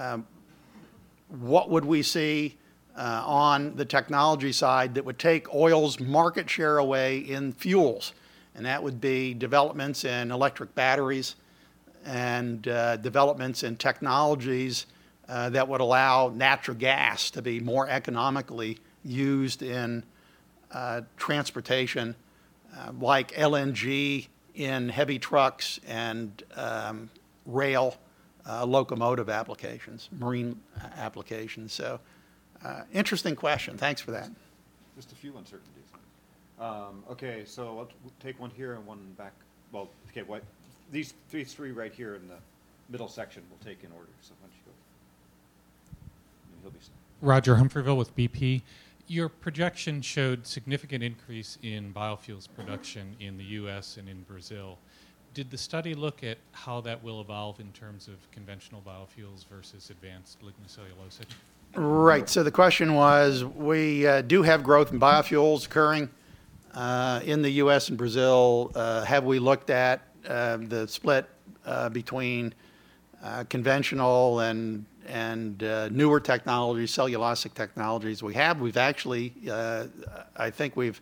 what would we see on the technology side that would take oil's market share away in fuels? And that would be developments in electric batteries and developments in technologies that would allow natural gas to be more economically used in transportation, like LNG in heavy trucks and rail locomotive applications, marine applications. So interesting question. Thanks for that. Just a few uncertainties. Okay, so let's take one here and one back. Well, okay, these three right here in the middle section we'll take in order. So why don't you go? He'll be Roger Humphreyville with BP. Your projection showed significant increase in biofuels production in the U.S. and in Brazil. Did the study look at how that will evolve in terms of conventional biofuels versus advanced lignocellulosic? Right. So the question was, we do have growth in biofuels occurring in the U.S. and Brazil. Have we looked at the split between conventional and newer technologies, cellulosic technologies? We have. We've actually, I think we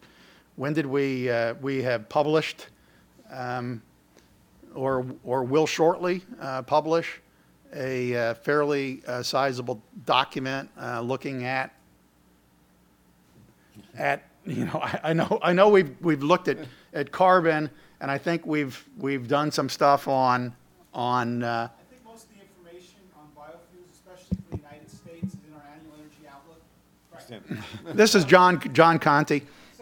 have published, or will shortly publish a fairly sizable document looking at I know we've looked at carbon, and I think we've done some stuff on I think most of the information on biofuels, especially for the United States, is in our annual energy outlook. Right. This is John Conti. So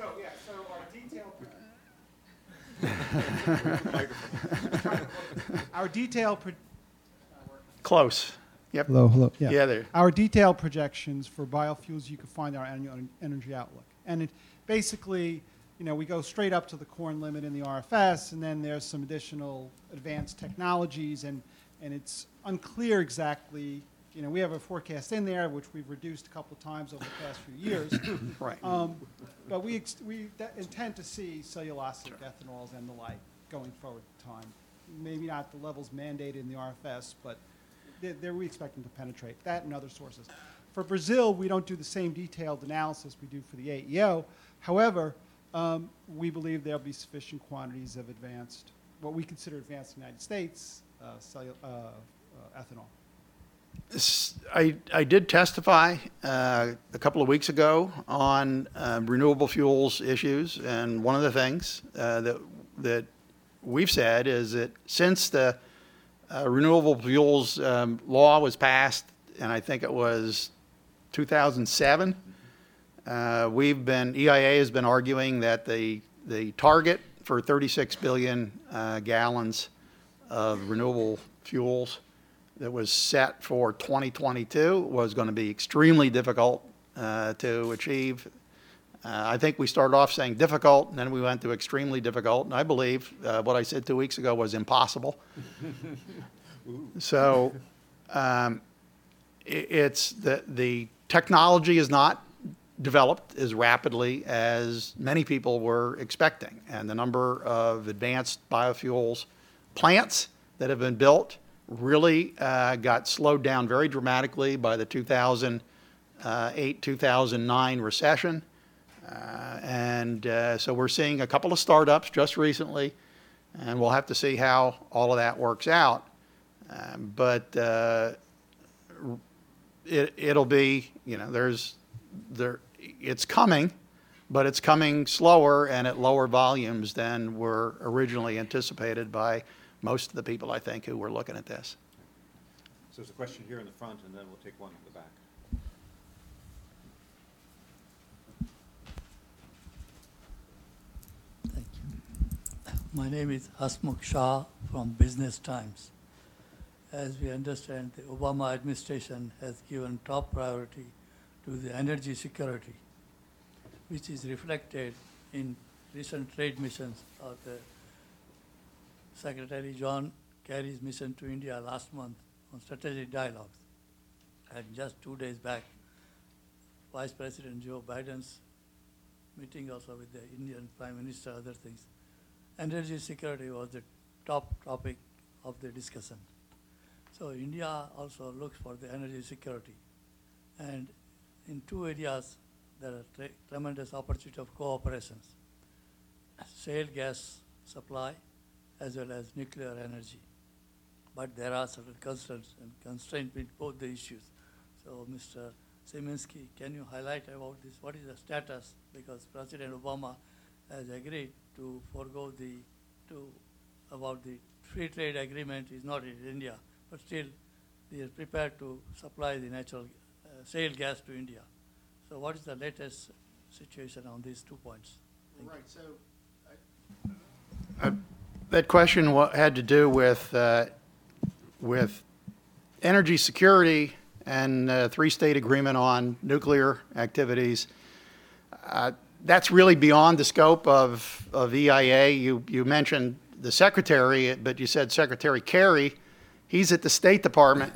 our detailed Close. Yep. Hello. Yeah. Yeah, there. Our detailed projections for biofuels, you can find our annual energy outlook, and it basically, we go straight up to the corn limit in the RFS, and then there's some additional advanced technologies, and it's unclear exactly You know, we have a forecast in there, which we've reduced a couple of times over the past few years. Right. But we intend to see cellulosic ethanols and the like going forward in time. Maybe not the levels mandated in the RFS, but we expect them to penetrate that and other sources. For Brazil, we don't do the same detailed analysis we do for the AEO. However, we believe there'll be sufficient quantities of advanced, what we consider advanced in the United States, ethanol. I did testify a couple of weeks ago on renewable fuels issues, and one of the things that we've said is that since the renewable fuels law was passed, and I think it was 2007, EIA has been arguing that the target for 36 billion gallons of renewable fuels that was set for 2022 was going to be extremely difficult to achieve. I think we started off saying difficult, and then we went to extremely difficult, and I believe what I said 2 weeks ago was impossible. So it's the technology is not developed as rapidly as many people were expecting, and the number of advanced biofuels plants that have been built really got slowed down very dramatically by the 2008-2009 recession. So we're seeing a couple of startups just recently, and we'll have to see how all of that works out. But it'll be, you know, it's coming, but it's coming slower and at lower volumes than were originally anticipated by most of the people, I think, who were looking at this. So there's a question here in the front, and then we'll take one in the back. Thank you. My name is Hasmukh Shah from Business Times. As we understand, the Obama administration has given top priority to the energy security, which is reflected in recent trade missions of the Secretary John Kerry's mission to India last month on strategic dialogues. And just 2 days back, Vice President Joe Biden's meeting also with the Indian Prime Minister, other things. Energy security was the top topic of the discussion. So India also looks for the energy security. And in 2 areas, there are tremendous opportunity of cooperations. Shale gas supply as well as nuclear energy. But there are certain concerns and constraints with both the issues. So Mr. Szymanski, can you highlight about this? What is the status? Because President Obama has agreed to forego about the free trade agreement is not in India, but still they are prepared to supply the natural shale gas to India. So what is the latest situation on these 2 points? Thank you. So that question had to do with energy security and 3-state agreement on nuclear activities. That's really beyond the scope of EIA. You mentioned the secretary, but you said Secretary Kerry. He's at the State Department.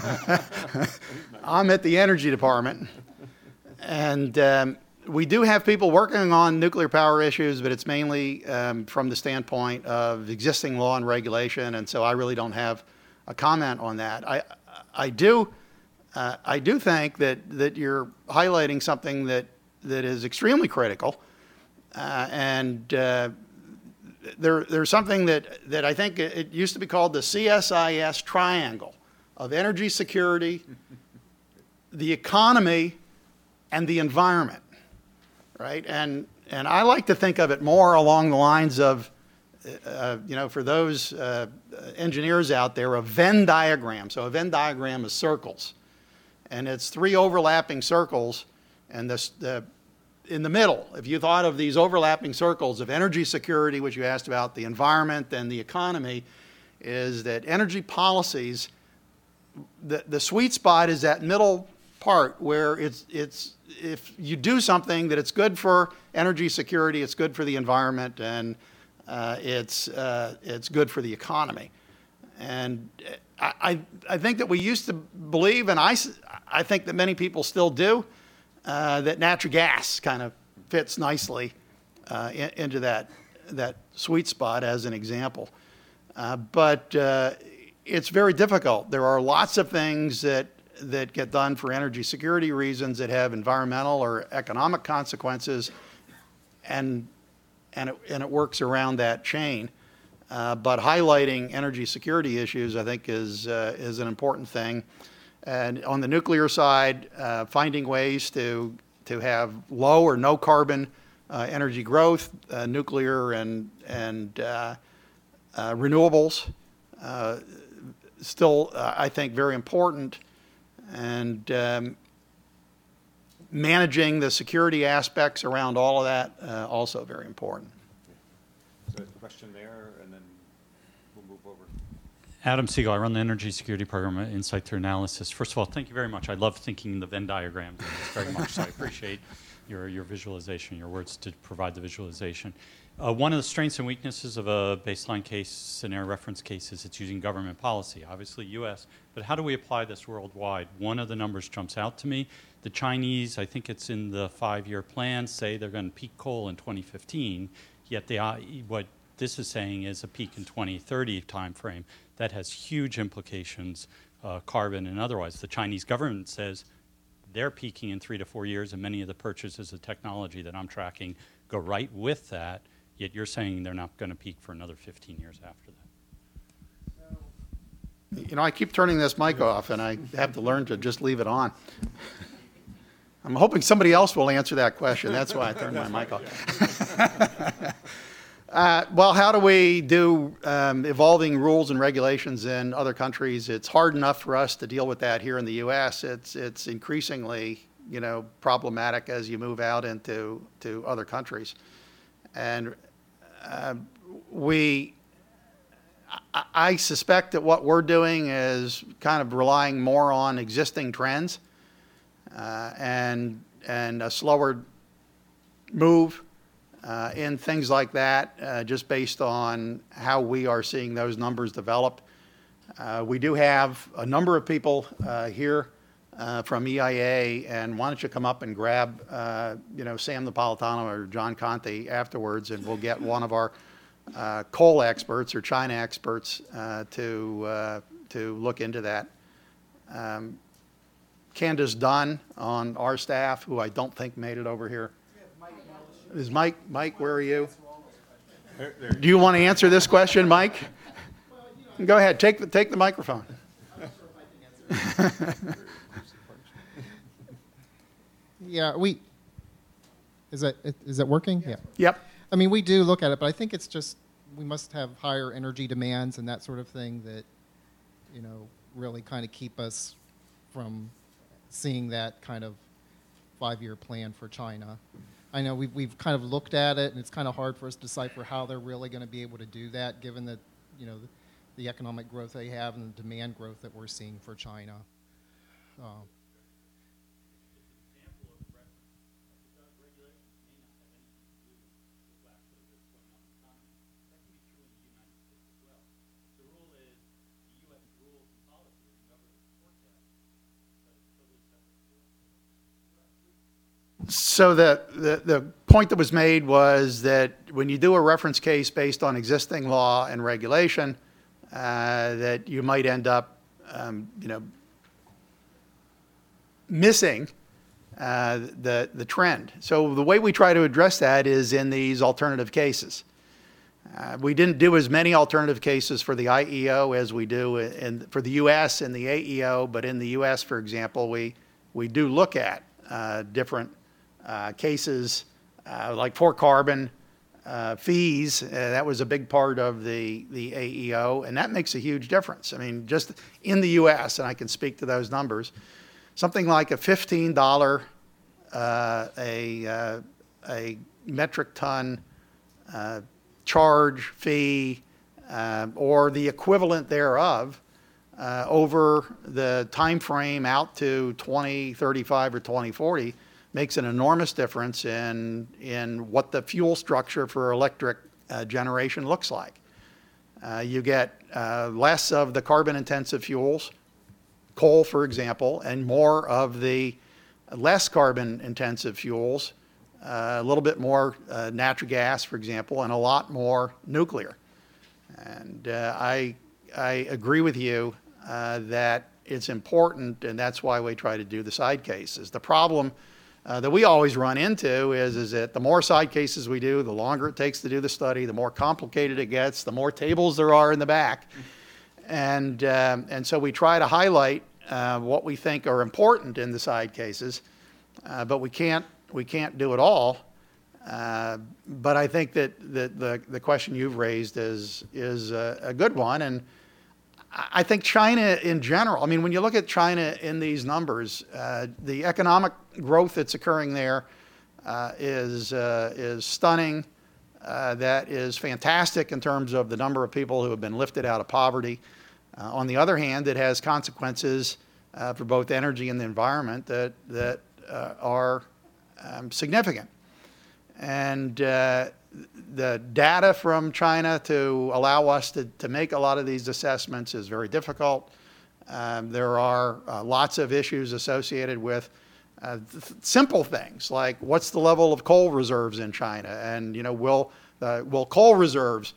I'm at the Energy Department. And we do have people working on nuclear power issues, but it's mainly from the standpoint of existing law and regulation, and so I really don't have a comment on that. I do think that you're highlighting something that is extremely critical, and there's something that I think it used to be called the CSIS triangle of energy security, the economy, and the environment, right? And I like to think of it more along the lines of, for those engineers out there, a Venn diagram. So a Venn diagram is circles, and it's 3 overlapping circles, and in the middle, if you thought of these overlapping circles of energy security, which you asked about, the environment and the economy, is that energy policies, the sweet spot is that middle part where it's if you do something that it's good for energy security, it's good for the environment, and it's good for the economy. And I think that we used to believe, and I think that many people still do, that natural gas kind of fits nicely into that sweet spot as an example. But it's very difficult. There are lots of things that get done for energy security reasons that have environmental or economic consequences, and it works around that chain. But highlighting energy security issues, I think, is an important thing. And on the nuclear side, finding ways to have low or no carbon energy growth, nuclear and renewables, still, I think, very important. And managing the security aspects around all of that, also very important. So a question there, and then we'll move over. Adam Siegel, I run the Energy Security Program at Insight Through Analysis. First of all, thank you very much. I love thinking in the Venn diagrams very much, so I appreciate your visualization, your words to provide the visualization. One of the strengths and weaknesses of a baseline case, scenario reference case, is it's using government policy, obviously U.S., but how do we apply this worldwide? One of the numbers jumps out to me. The Chinese, I think it's in the 5-year plan, say they're going to peak coal in 2015, yet what this is saying is a peak in 2030 timeframe. That has huge implications, carbon and otherwise. The Chinese government says they're peaking in 3 to 4 years, and many of the purchases of technology that I'm tracking go right with that, yet you're saying they're not going to peak for another 15 years after that. You know, I keep turning this mic off, and I have to learn to just leave it on. I'm hoping somebody else will answer that question. That's why I turned my mic off. Well, how do we do evolving rules and regulations in other countries? It's hard enough for us to deal with that here in the U.S. It's increasingly, problematic as you move out into other countries. And I suspect that what we're doing is kind of relying more on existing trends and a slower move in things like that, just based on how we are seeing those numbers develop. We do have a number of people here from EIA, and why don't you come up and grab Sam Napolitano or John Conte afterwards, and we'll get one of our coal experts or China experts to look into that. Candace Dunn on our staff, who I don't think made it over here. Is Mike, where are you? Do you want to answer this question, Mike? Go ahead, take the microphone. I'm not sure if I can answer. Yeah, is that working? Yeah. Yep. I mean, we do look at it, but I think it's just we must have higher energy demands and that sort of thing that, really kind of keep us from seeing that kind of 5-year plan for China. I know we've kind of looked at it, and it's kind of hard for us to decipher how they're really going to be able to do that, given that, the economic growth they have and the demand growth that we're seeing for China. So the point that was made was that when you do a reference case based on existing law and regulation, that you might end up, missing the trend. So the way we try to address that is in these alternative cases. We didn't do as many alternative cases for the IEO as we do for the U.S. and the AEO, but in the U.S., for example, we do look at different cases like for carbon fees. That was a big part of the AEO, and that makes a huge difference. I mean, just in the U.S., and I can speak to those numbers, something like a $15 a metric ton charge fee or the equivalent thereof over the time frame out to 2035 or 2040 makes an enormous difference in what the fuel structure for electric generation looks like. You get less of the carbon-intensive fuels, coal, for example, and more of the less carbon-intensive fuels, a little bit more natural gas, for example, and a lot more nuclear. And I agree with you that it's important, and that's why we try to do the side cases. The problem that we always run into is that the more side cases we do, the longer it takes to do the study, the more complicated it gets, the more tables there are in the back. And so we try to highlight what we think are important in the side cases, but we can't do it all. But I think that the question you've raised is a good one. And I think China in general, I mean, when you look at China in these numbers, the economic growth that's occurring there is stunning. That is fantastic in terms of the number of people who have been lifted out of poverty. On the other hand, it has consequences for both energy and the environment that are significant. And the data from China to allow us to make a lot of these assessments is very difficult. There are lots of issues associated with simple things like what's the level of coal reserves in China, and will coal reserves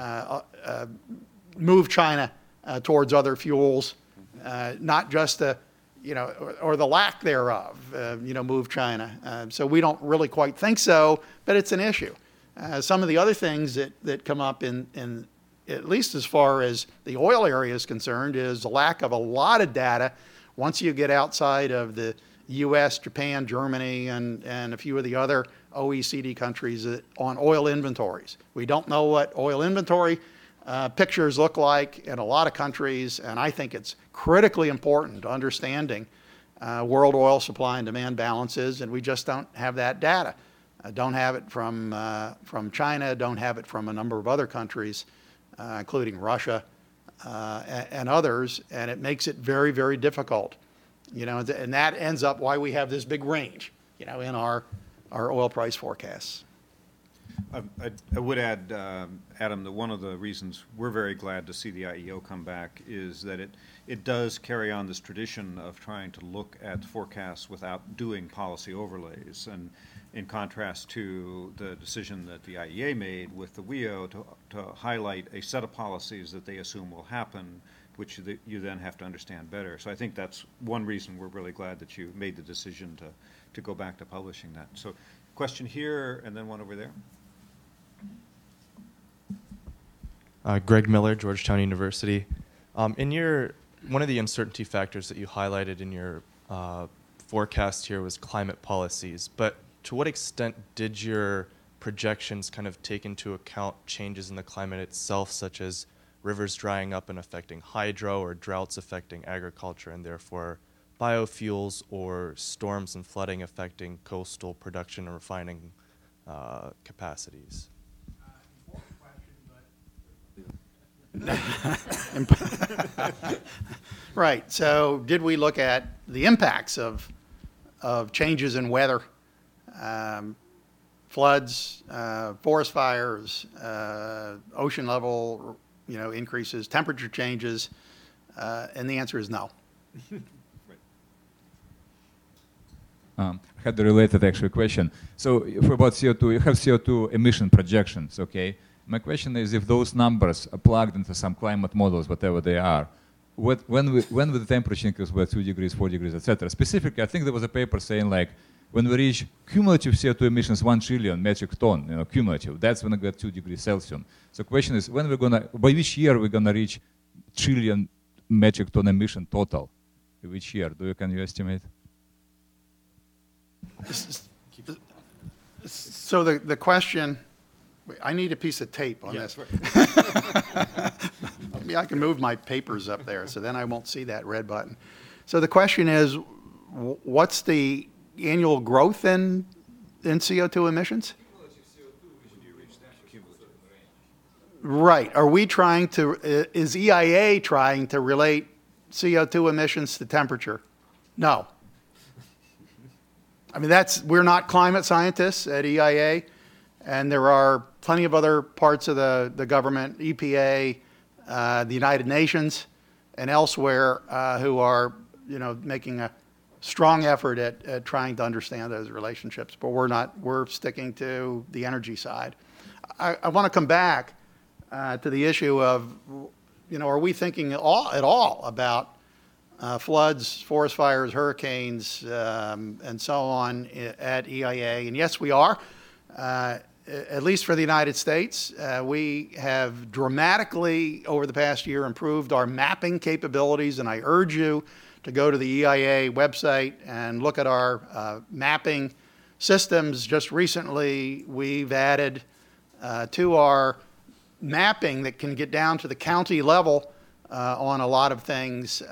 move China towards other fuels, not just or the lack thereof, move China. So we don't really quite think so, but it's an issue. Some of the other things that come up in at least as far as the oil area is concerned, is the lack of a lot of data once you get outside of the U.S., Japan, Germany, and a few of the other OECD countries on oil inventories. We don't know what oil inventory pictures look like in a lot of countries, and I think it's critically important to understanding world oil supply and demand balances, and we just don't have that data. Don't have it from China, don't have it from a number of other countries, including Russia and others, and it makes it very, very difficult. And that ends up why we have this big range, in our oil price forecasts. I would add, Adam, that one of the reasons we're very glad to see the IEO come back is that it does carry on this tradition of trying to look at forecasts without doing policy overlays. And in contrast to the decision that the IEA made with the WEO to highlight a set of policies that they assume will happen, which you then have to understand better. So I think that's one reason we're really glad that you made the decision to go back to publishing that. So question here, and then one over there. Greg Miller, Georgetown University. One of the uncertainty factors that you highlighted in your forecast here was climate policies, but to what extent did your projections kind of take into account changes in the climate itself, such as rivers drying up and affecting hydro, or droughts affecting agriculture and therefore biofuels, or storms and flooding affecting coastal production and refining capacities? Right. So did we look at the impacts of changes in weather, floods, forest fires, ocean level, increases, temperature changes? And the answer is no. I had a related actually question. So for about CO2, you have CO2 emission projections, okay? My question is, if those numbers are plugged into some climate models, whatever they are, when will the temperature increase by 2 degrees, 4 degrees, etc.? Specifically, I think there was a paper saying like, when we reach cumulative CO2 emissions 1 trillion metric ton, cumulative, that's when we get 2 degrees Celsius. So question is, by which year we're gonna reach trillion metric ton emission total? Which year? Can you estimate? So the question, I need a piece of tape on this. Maybe I can move my papers up there, so then I won't see that red button. So the question is, what's the annual growth in CO2 emissions? Right. Are we trying to, is EIA trying to relate CO2 emissions to temperature? No. I mean, we're not climate scientists at EIA, and there are plenty of other parts of the government, EPA, the United Nations and elsewhere who are, making a strong effort at trying to understand those relationships. But we're sticking to the energy side. I want to come back to the issue of, are we thinking at all about floods, forest fires, hurricanes, and so on at EIA? And yes, we are. At least for the United States, we have dramatically over the past year improved our mapping capabilities, and I urge you to go to the EIA website and look at our mapping systems. Just recently, we've added to our mapping that can get down to the county level on a lot of things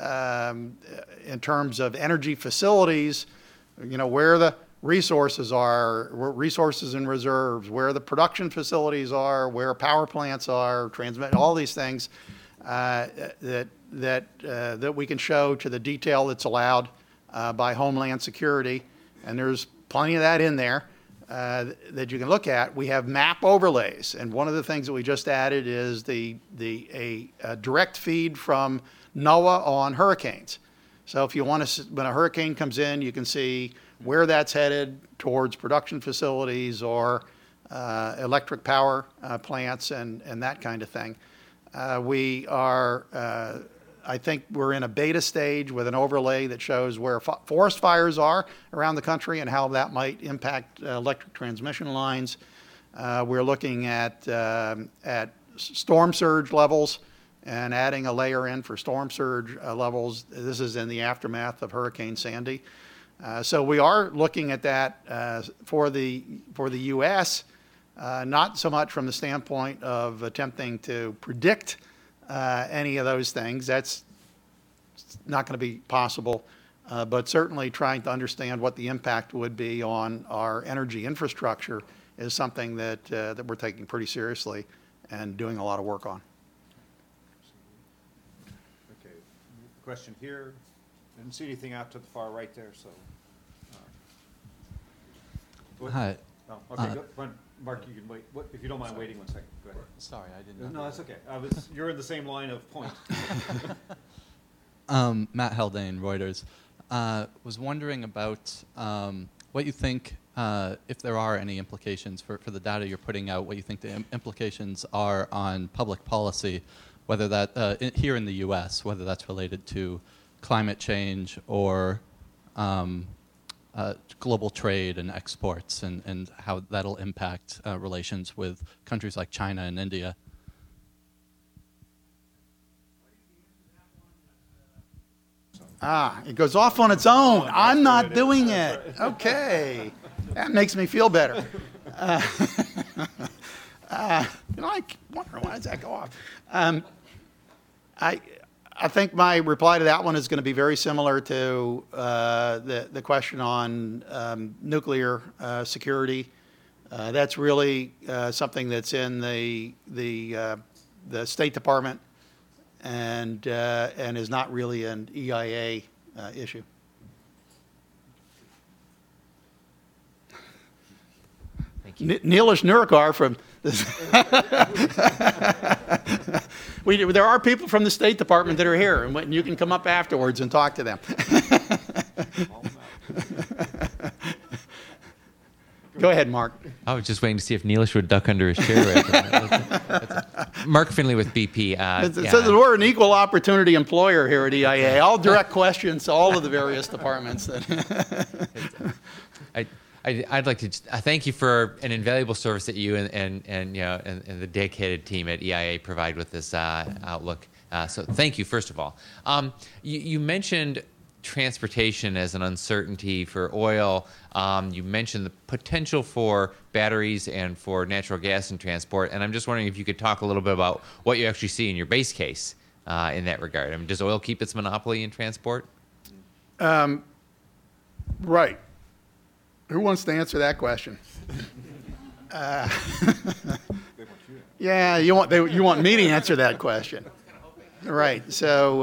in terms of energy facilities, where the resources are, resources and reserves, where the production facilities are, where power plants are, transmit, all these things that we can show to the detail that's allowed by Homeland Security. And there's plenty of that in there that you can look at. We have map overlays, and one of the things that we just added is a direct feed from NOAA on hurricanes. So if you want to, when a hurricane comes in, you can see where that's headed towards production facilities or electric power plants and that kind of thing. We are, I think we're in a beta stage with an overlay that shows where forest fires are around the country and how that might impact electric transmission lines. We're looking at storm surge levels and adding a layer in for storm surge levels. This is in the aftermath of Hurricane Sandy. So we are looking at that for the U.S., not so much from the standpoint of attempting to predict any of those things. That's not going to be possible, but certainly trying to understand what the impact would be on our energy infrastructure is something that we're taking pretty seriously and doing a lot of work on. Okay, question here. Didn't see anything out to the far right there, so. Hi. Oh, okay, go on. Mark, you can wait. If you don't mind waiting 1 second, go ahead. Sorry, I didn't know. No, that's okay. You're in the same line of point. Matt Haldane, Reuters. Was wondering about what you think, if there are any implications for the data you're putting out, what you think the implications are on public policy, whether that, here in the U.S., whether that's related to climate change or global trade and exports, and how that'll impact relations with countries like China and India. It goes off on its own. I'm not doing it. Okay. That makes me feel better. I wonder why does that go off? I think my reply to that one is going to be very similar to the question on nuclear security. That's really something that's in the State Department and is not really an EIA issue. Thank you. Neelish Nurkar from there are people from the State Department that are here, and you can come up afterwards and talk to them. Go ahead, Mark. I was just waiting to see if Neelish would duck under his chair. Mark Finley with BP. It says that we're an equal opportunity employer here at EIA. I'll direct questions to all of the various departments. I'd like to thank you for an invaluable service that you and the dedicated team at EIA provide with this outlook. So thank you, first of all. You mentioned transportation as an uncertainty for oil. You mentioned the potential for batteries and for natural gas in transport. And I'm just wondering if you could talk a little bit about what you actually see in your base case in that regard. I mean, does oil keep its monopoly in transport? Right. Who wants to answer that question? Yeah, you want me to answer that question. Right. So,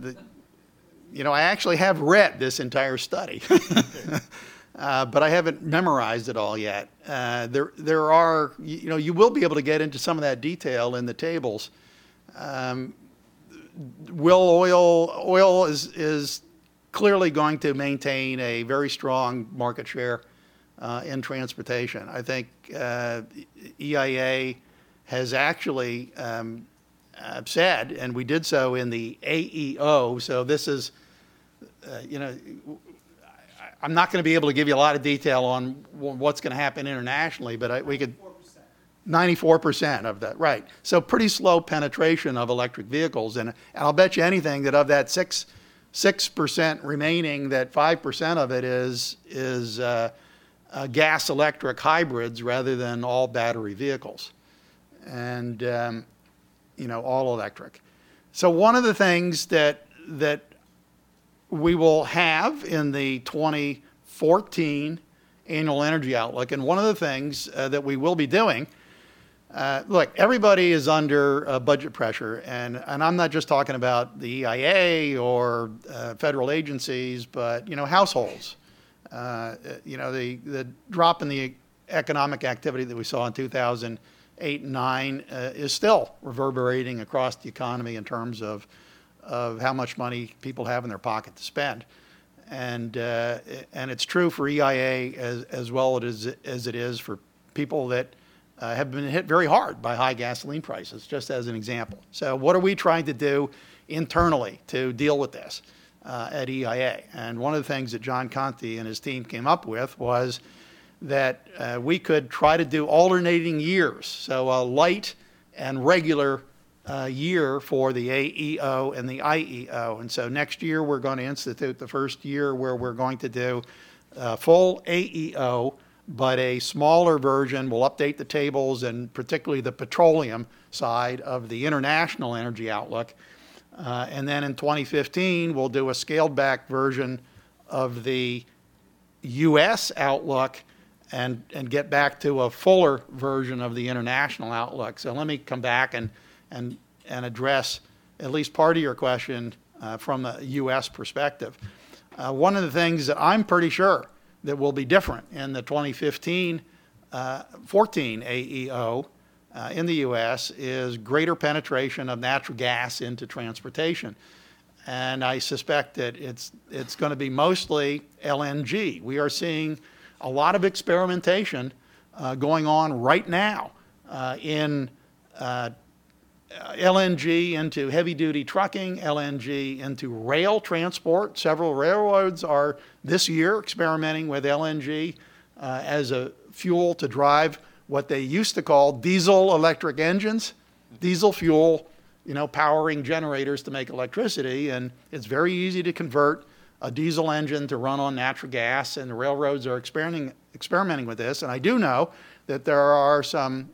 I actually have read this entire study, but I haven't memorized it all yet. There are, you will be able to get into some of that detail in the tables. Oil is clearly going to maintain a very strong market share in transportation. I think EIA has actually said, and we did so in the AEO, so this is, I'm not going to be able to give you a lot of detail on what's going to happen internationally, but we could... 94% of that, right. So pretty slow penetration of electric vehicles. And I'll bet you anything that of that 6% remaining, that 5% of it is gas electric hybrids rather than all battery vehicles. And, all electric. So one of the things that we will have in the 2014 annual energy outlook, and one of the things that we will be doing, look, everybody is under budget pressure, and I'm not just talking about the EIA or federal agencies, but households. The drop in the economic activity that we saw in 2008 and 9 is still reverberating across the economy in terms of how much money people have in their pocket to spend, and it's true for EIA as well as it is for people that have been hit very hard by high gasoline prices, just as an example. So what are we trying to do internally to deal with this at EIA? And one of the things that John Conte and his team came up with was that we could try to do alternating years, so a light and regular year for the AEO and the IEO. And so next year we're going to institute the first year where we're going to do full AEO, but a smaller version. We'll update the tables and particularly the petroleum side of the international energy outlook. And then in 2015, we'll do a scaled back version of the U.S. outlook and get back to a fuller version of the international outlook. So let me come back and address at least part of your question from a U.S. perspective. One of the things that I'm pretty sure that will be different in the 2015-14 AEO in the U.S. is greater penetration of natural gas into transportation. And I suspect that it's going to be mostly LNG. We are seeing a lot of experimentation going on right now in LNG into heavy-duty trucking, LNG into rail transport. Several railroads are this year experimenting with LNG as a fuel to drive what they used to call diesel electric engines. Diesel fuel, powering generators to make electricity, and it's very easy to convert a diesel engine to run on natural gas, and the railroads are experimenting with this. And I do know that there are some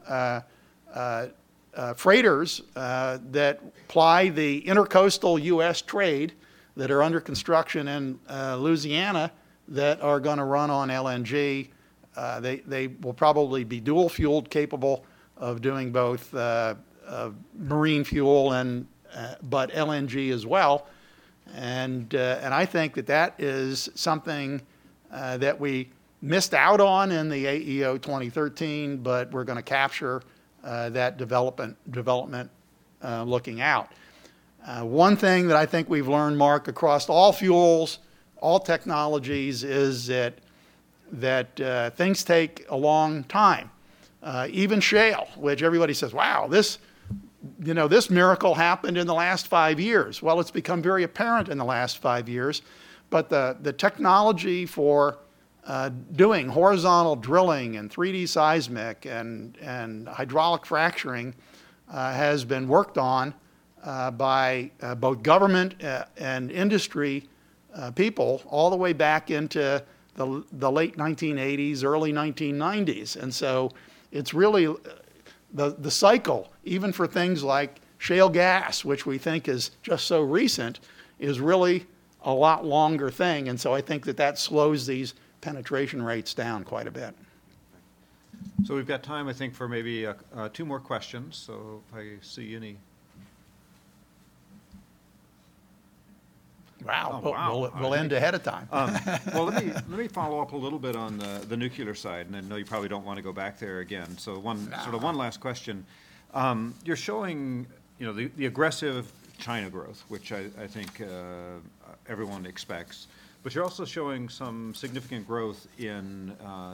freighters that ply the intercoastal U.S. trade that are under construction in Louisiana that are going to run on LNG. They will probably be dual fueled, capable of doing both marine fuel but LNG as well. And I think that is something that we missed out on in the AEO 2013, but we're going to capture that development looking out. One thing that I think we've learned, Mark, across all fuels, all technologies, is that things take a long time. Even shale, which everybody says, wow, this miracle happened in the last 5 years. Well, it's become very apparent in the last 5 years, but the technology for doing horizontal drilling and 3D seismic and hydraulic fracturing has been worked on by both government and industry people all the way back into the late 1980s, early 1990s. And so it's really the cycle, even for things like shale gas, which we think is just so recent, is really a lot longer thing. And so I think that slows these penetration rates down quite a bit. So we've got time, I think, for maybe 2 more questions. So if I see any. Wow, oh, wow. We'll end ahead of time. Well, let me follow up a little bit on the nuclear side, and I know you probably don't want to go back there again. So one last question. You're showing you know, the aggressive China growth, which I think everyone expects, but you're also showing some significant growth in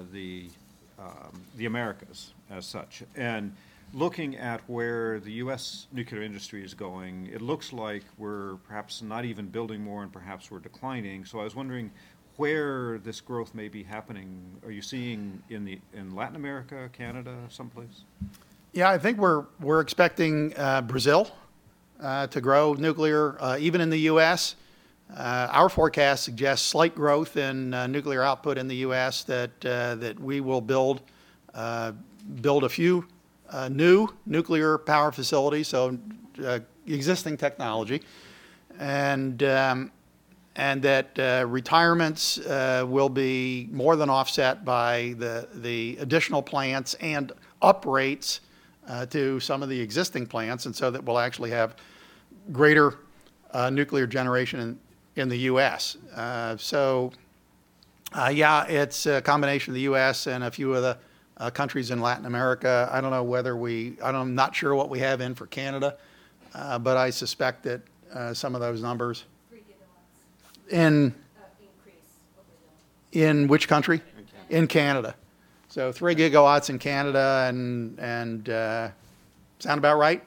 the Americas as such. And looking at where the U.S. nuclear industry is going, it looks like we're perhaps not even building more and perhaps we're declining. So I was wondering where this growth may be happening. Are you seeing in Latin America, Canada, someplace? Yeah, I think we're expecting Brazil to grow nuclear, even in the U.S. Our forecast suggests slight growth in nuclear output in the U.S. that we will build a few new nuclear power facilities, so existing technology, and that retirements will be more than offset by the additional plants and uprates to some of the existing plants, and so that we'll actually have greater nuclear generation in the U.S. Yeah, it's a combination of the U.S. and a few of the countries in Latin America. I don't know I'm not sure what we have in for Canada, but I suspect that some of those numbers. 3 gigawatts. In which country? In Canada. So 3 gigawatts in Canada, and sound about right?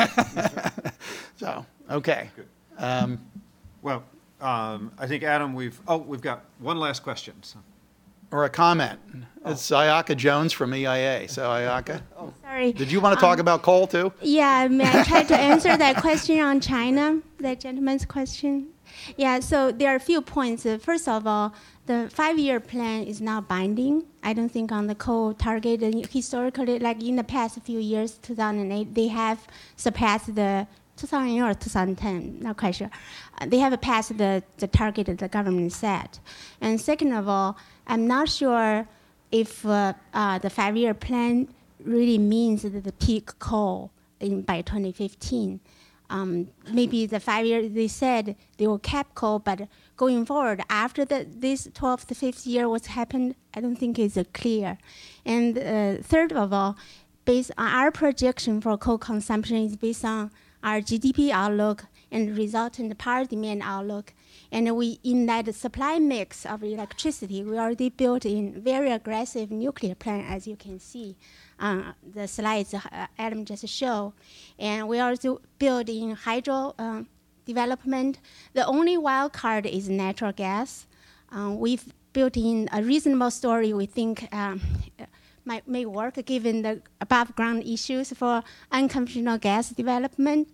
So, okay. Well, I think, Adam, we've got one last question. So. Or a comment. It's Ayaka Jones from EIA. So, Ayaka. Sorry. Did you want to talk about coal, too? Yeah, may I try to answer that question on China, that gentleman's question? Yeah, so there are a few points. First of all, the 5-year plan is not binding. I don't think on the coal target. Historically, like in the past few years, 2008, they have surpassed the 2008 or 2010, not quite sure. They have passed the target that the government set. And second of all, I'm not sure if the 5-year plan really means that the peak coal by 2015. Maybe the 5 years, they said they will cap coal, but going forward, after this 12th to 5th year, what's happened, I don't think is clear. And third of all, based on our projection for coal consumption is based on our GDP outlook and resultant power demand outlook. And we, in that supply mix of electricity, we already built in very aggressive nuclear plant, as you can see. The slides Adam just showed. And we also build in hydro development. The only wild card is natural gas. We've built in a reasonable story we think may work given the above ground issues for unconventional gas development.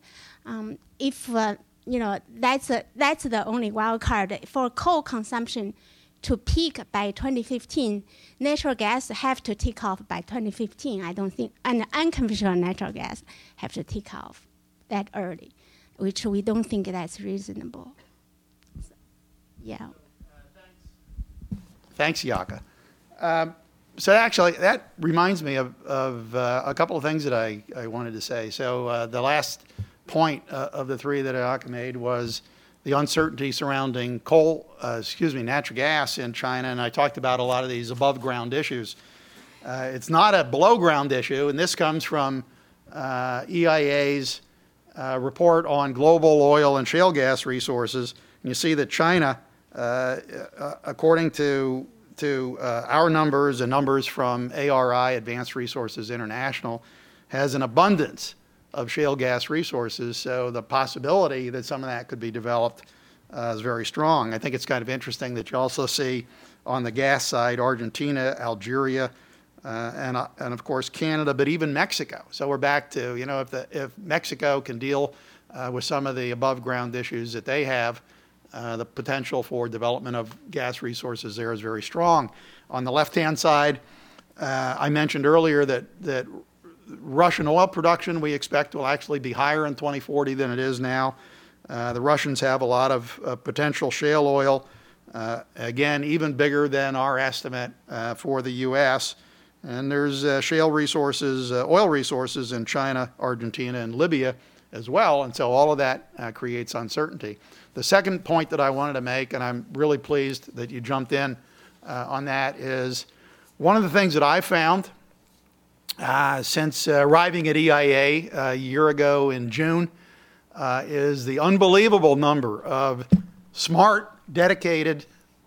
That's the only wild card for coal consumption to peak by 2015. Natural gas have to take off by 2015. I don't think, and unconventional natural gas have to take off that early, which we don't think that's reasonable. So, yeah. Thanks, Yaka. So actually, that reminds me of a couple of things that I wanted to say. So the last point of the three that Ayaka made was the uncertainty surrounding natural gas in China, and I talked about a lot of these above ground issues. It's not a below ground issue, and this comes from EIA's report on global oil and shale gas resources. And you see that China, according to our numbers and numbers from ARI, Advanced Resources International, has an abundance of shale gas resources, so the possibility that some of that could be developed is very strong. I think it's kind of interesting that you also see on the gas side Argentina, Algeria, and of course Canada, but even Mexico. So we're back to, if Mexico can deal with some of the above ground issues that they have, the potential for development of gas resources there is very strong. On the left-hand side, I mentioned earlier that Russian oil production we expect will actually be higher in 2040 than it is now. The Russians have a lot of potential shale oil, again, even bigger than our estimate for the U.S. And there's shale resources, oil resources in China, Argentina, and Libya as well. And so all of that creates uncertainty. The second point that I wanted to make, and I'm really pleased that you jumped in on that, is one of the things that I found since arriving at EIA a year ago in June is the unbelievable number of smart, dedicated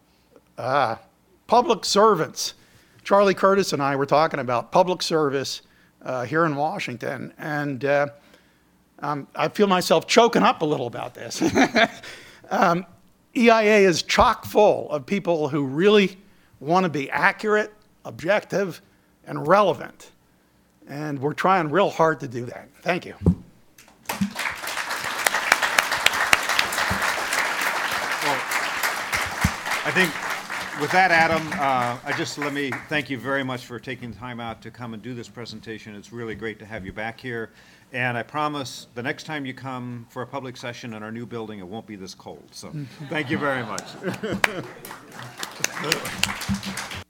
public servants. Charlie Curtis and I were talking about public service here in Washington, and I feel myself choking up a little about this. EIA is chock full of people who really want to be accurate, objective, and relevant. And we're trying real hard to do that. Thank you. Well, I think with that, Adam, let me thank you very much for taking the time out to come and do this presentation. It's really great to have you back here. And I promise the next time you come for a public session in our new building, it won't be this cold. So thank you very much.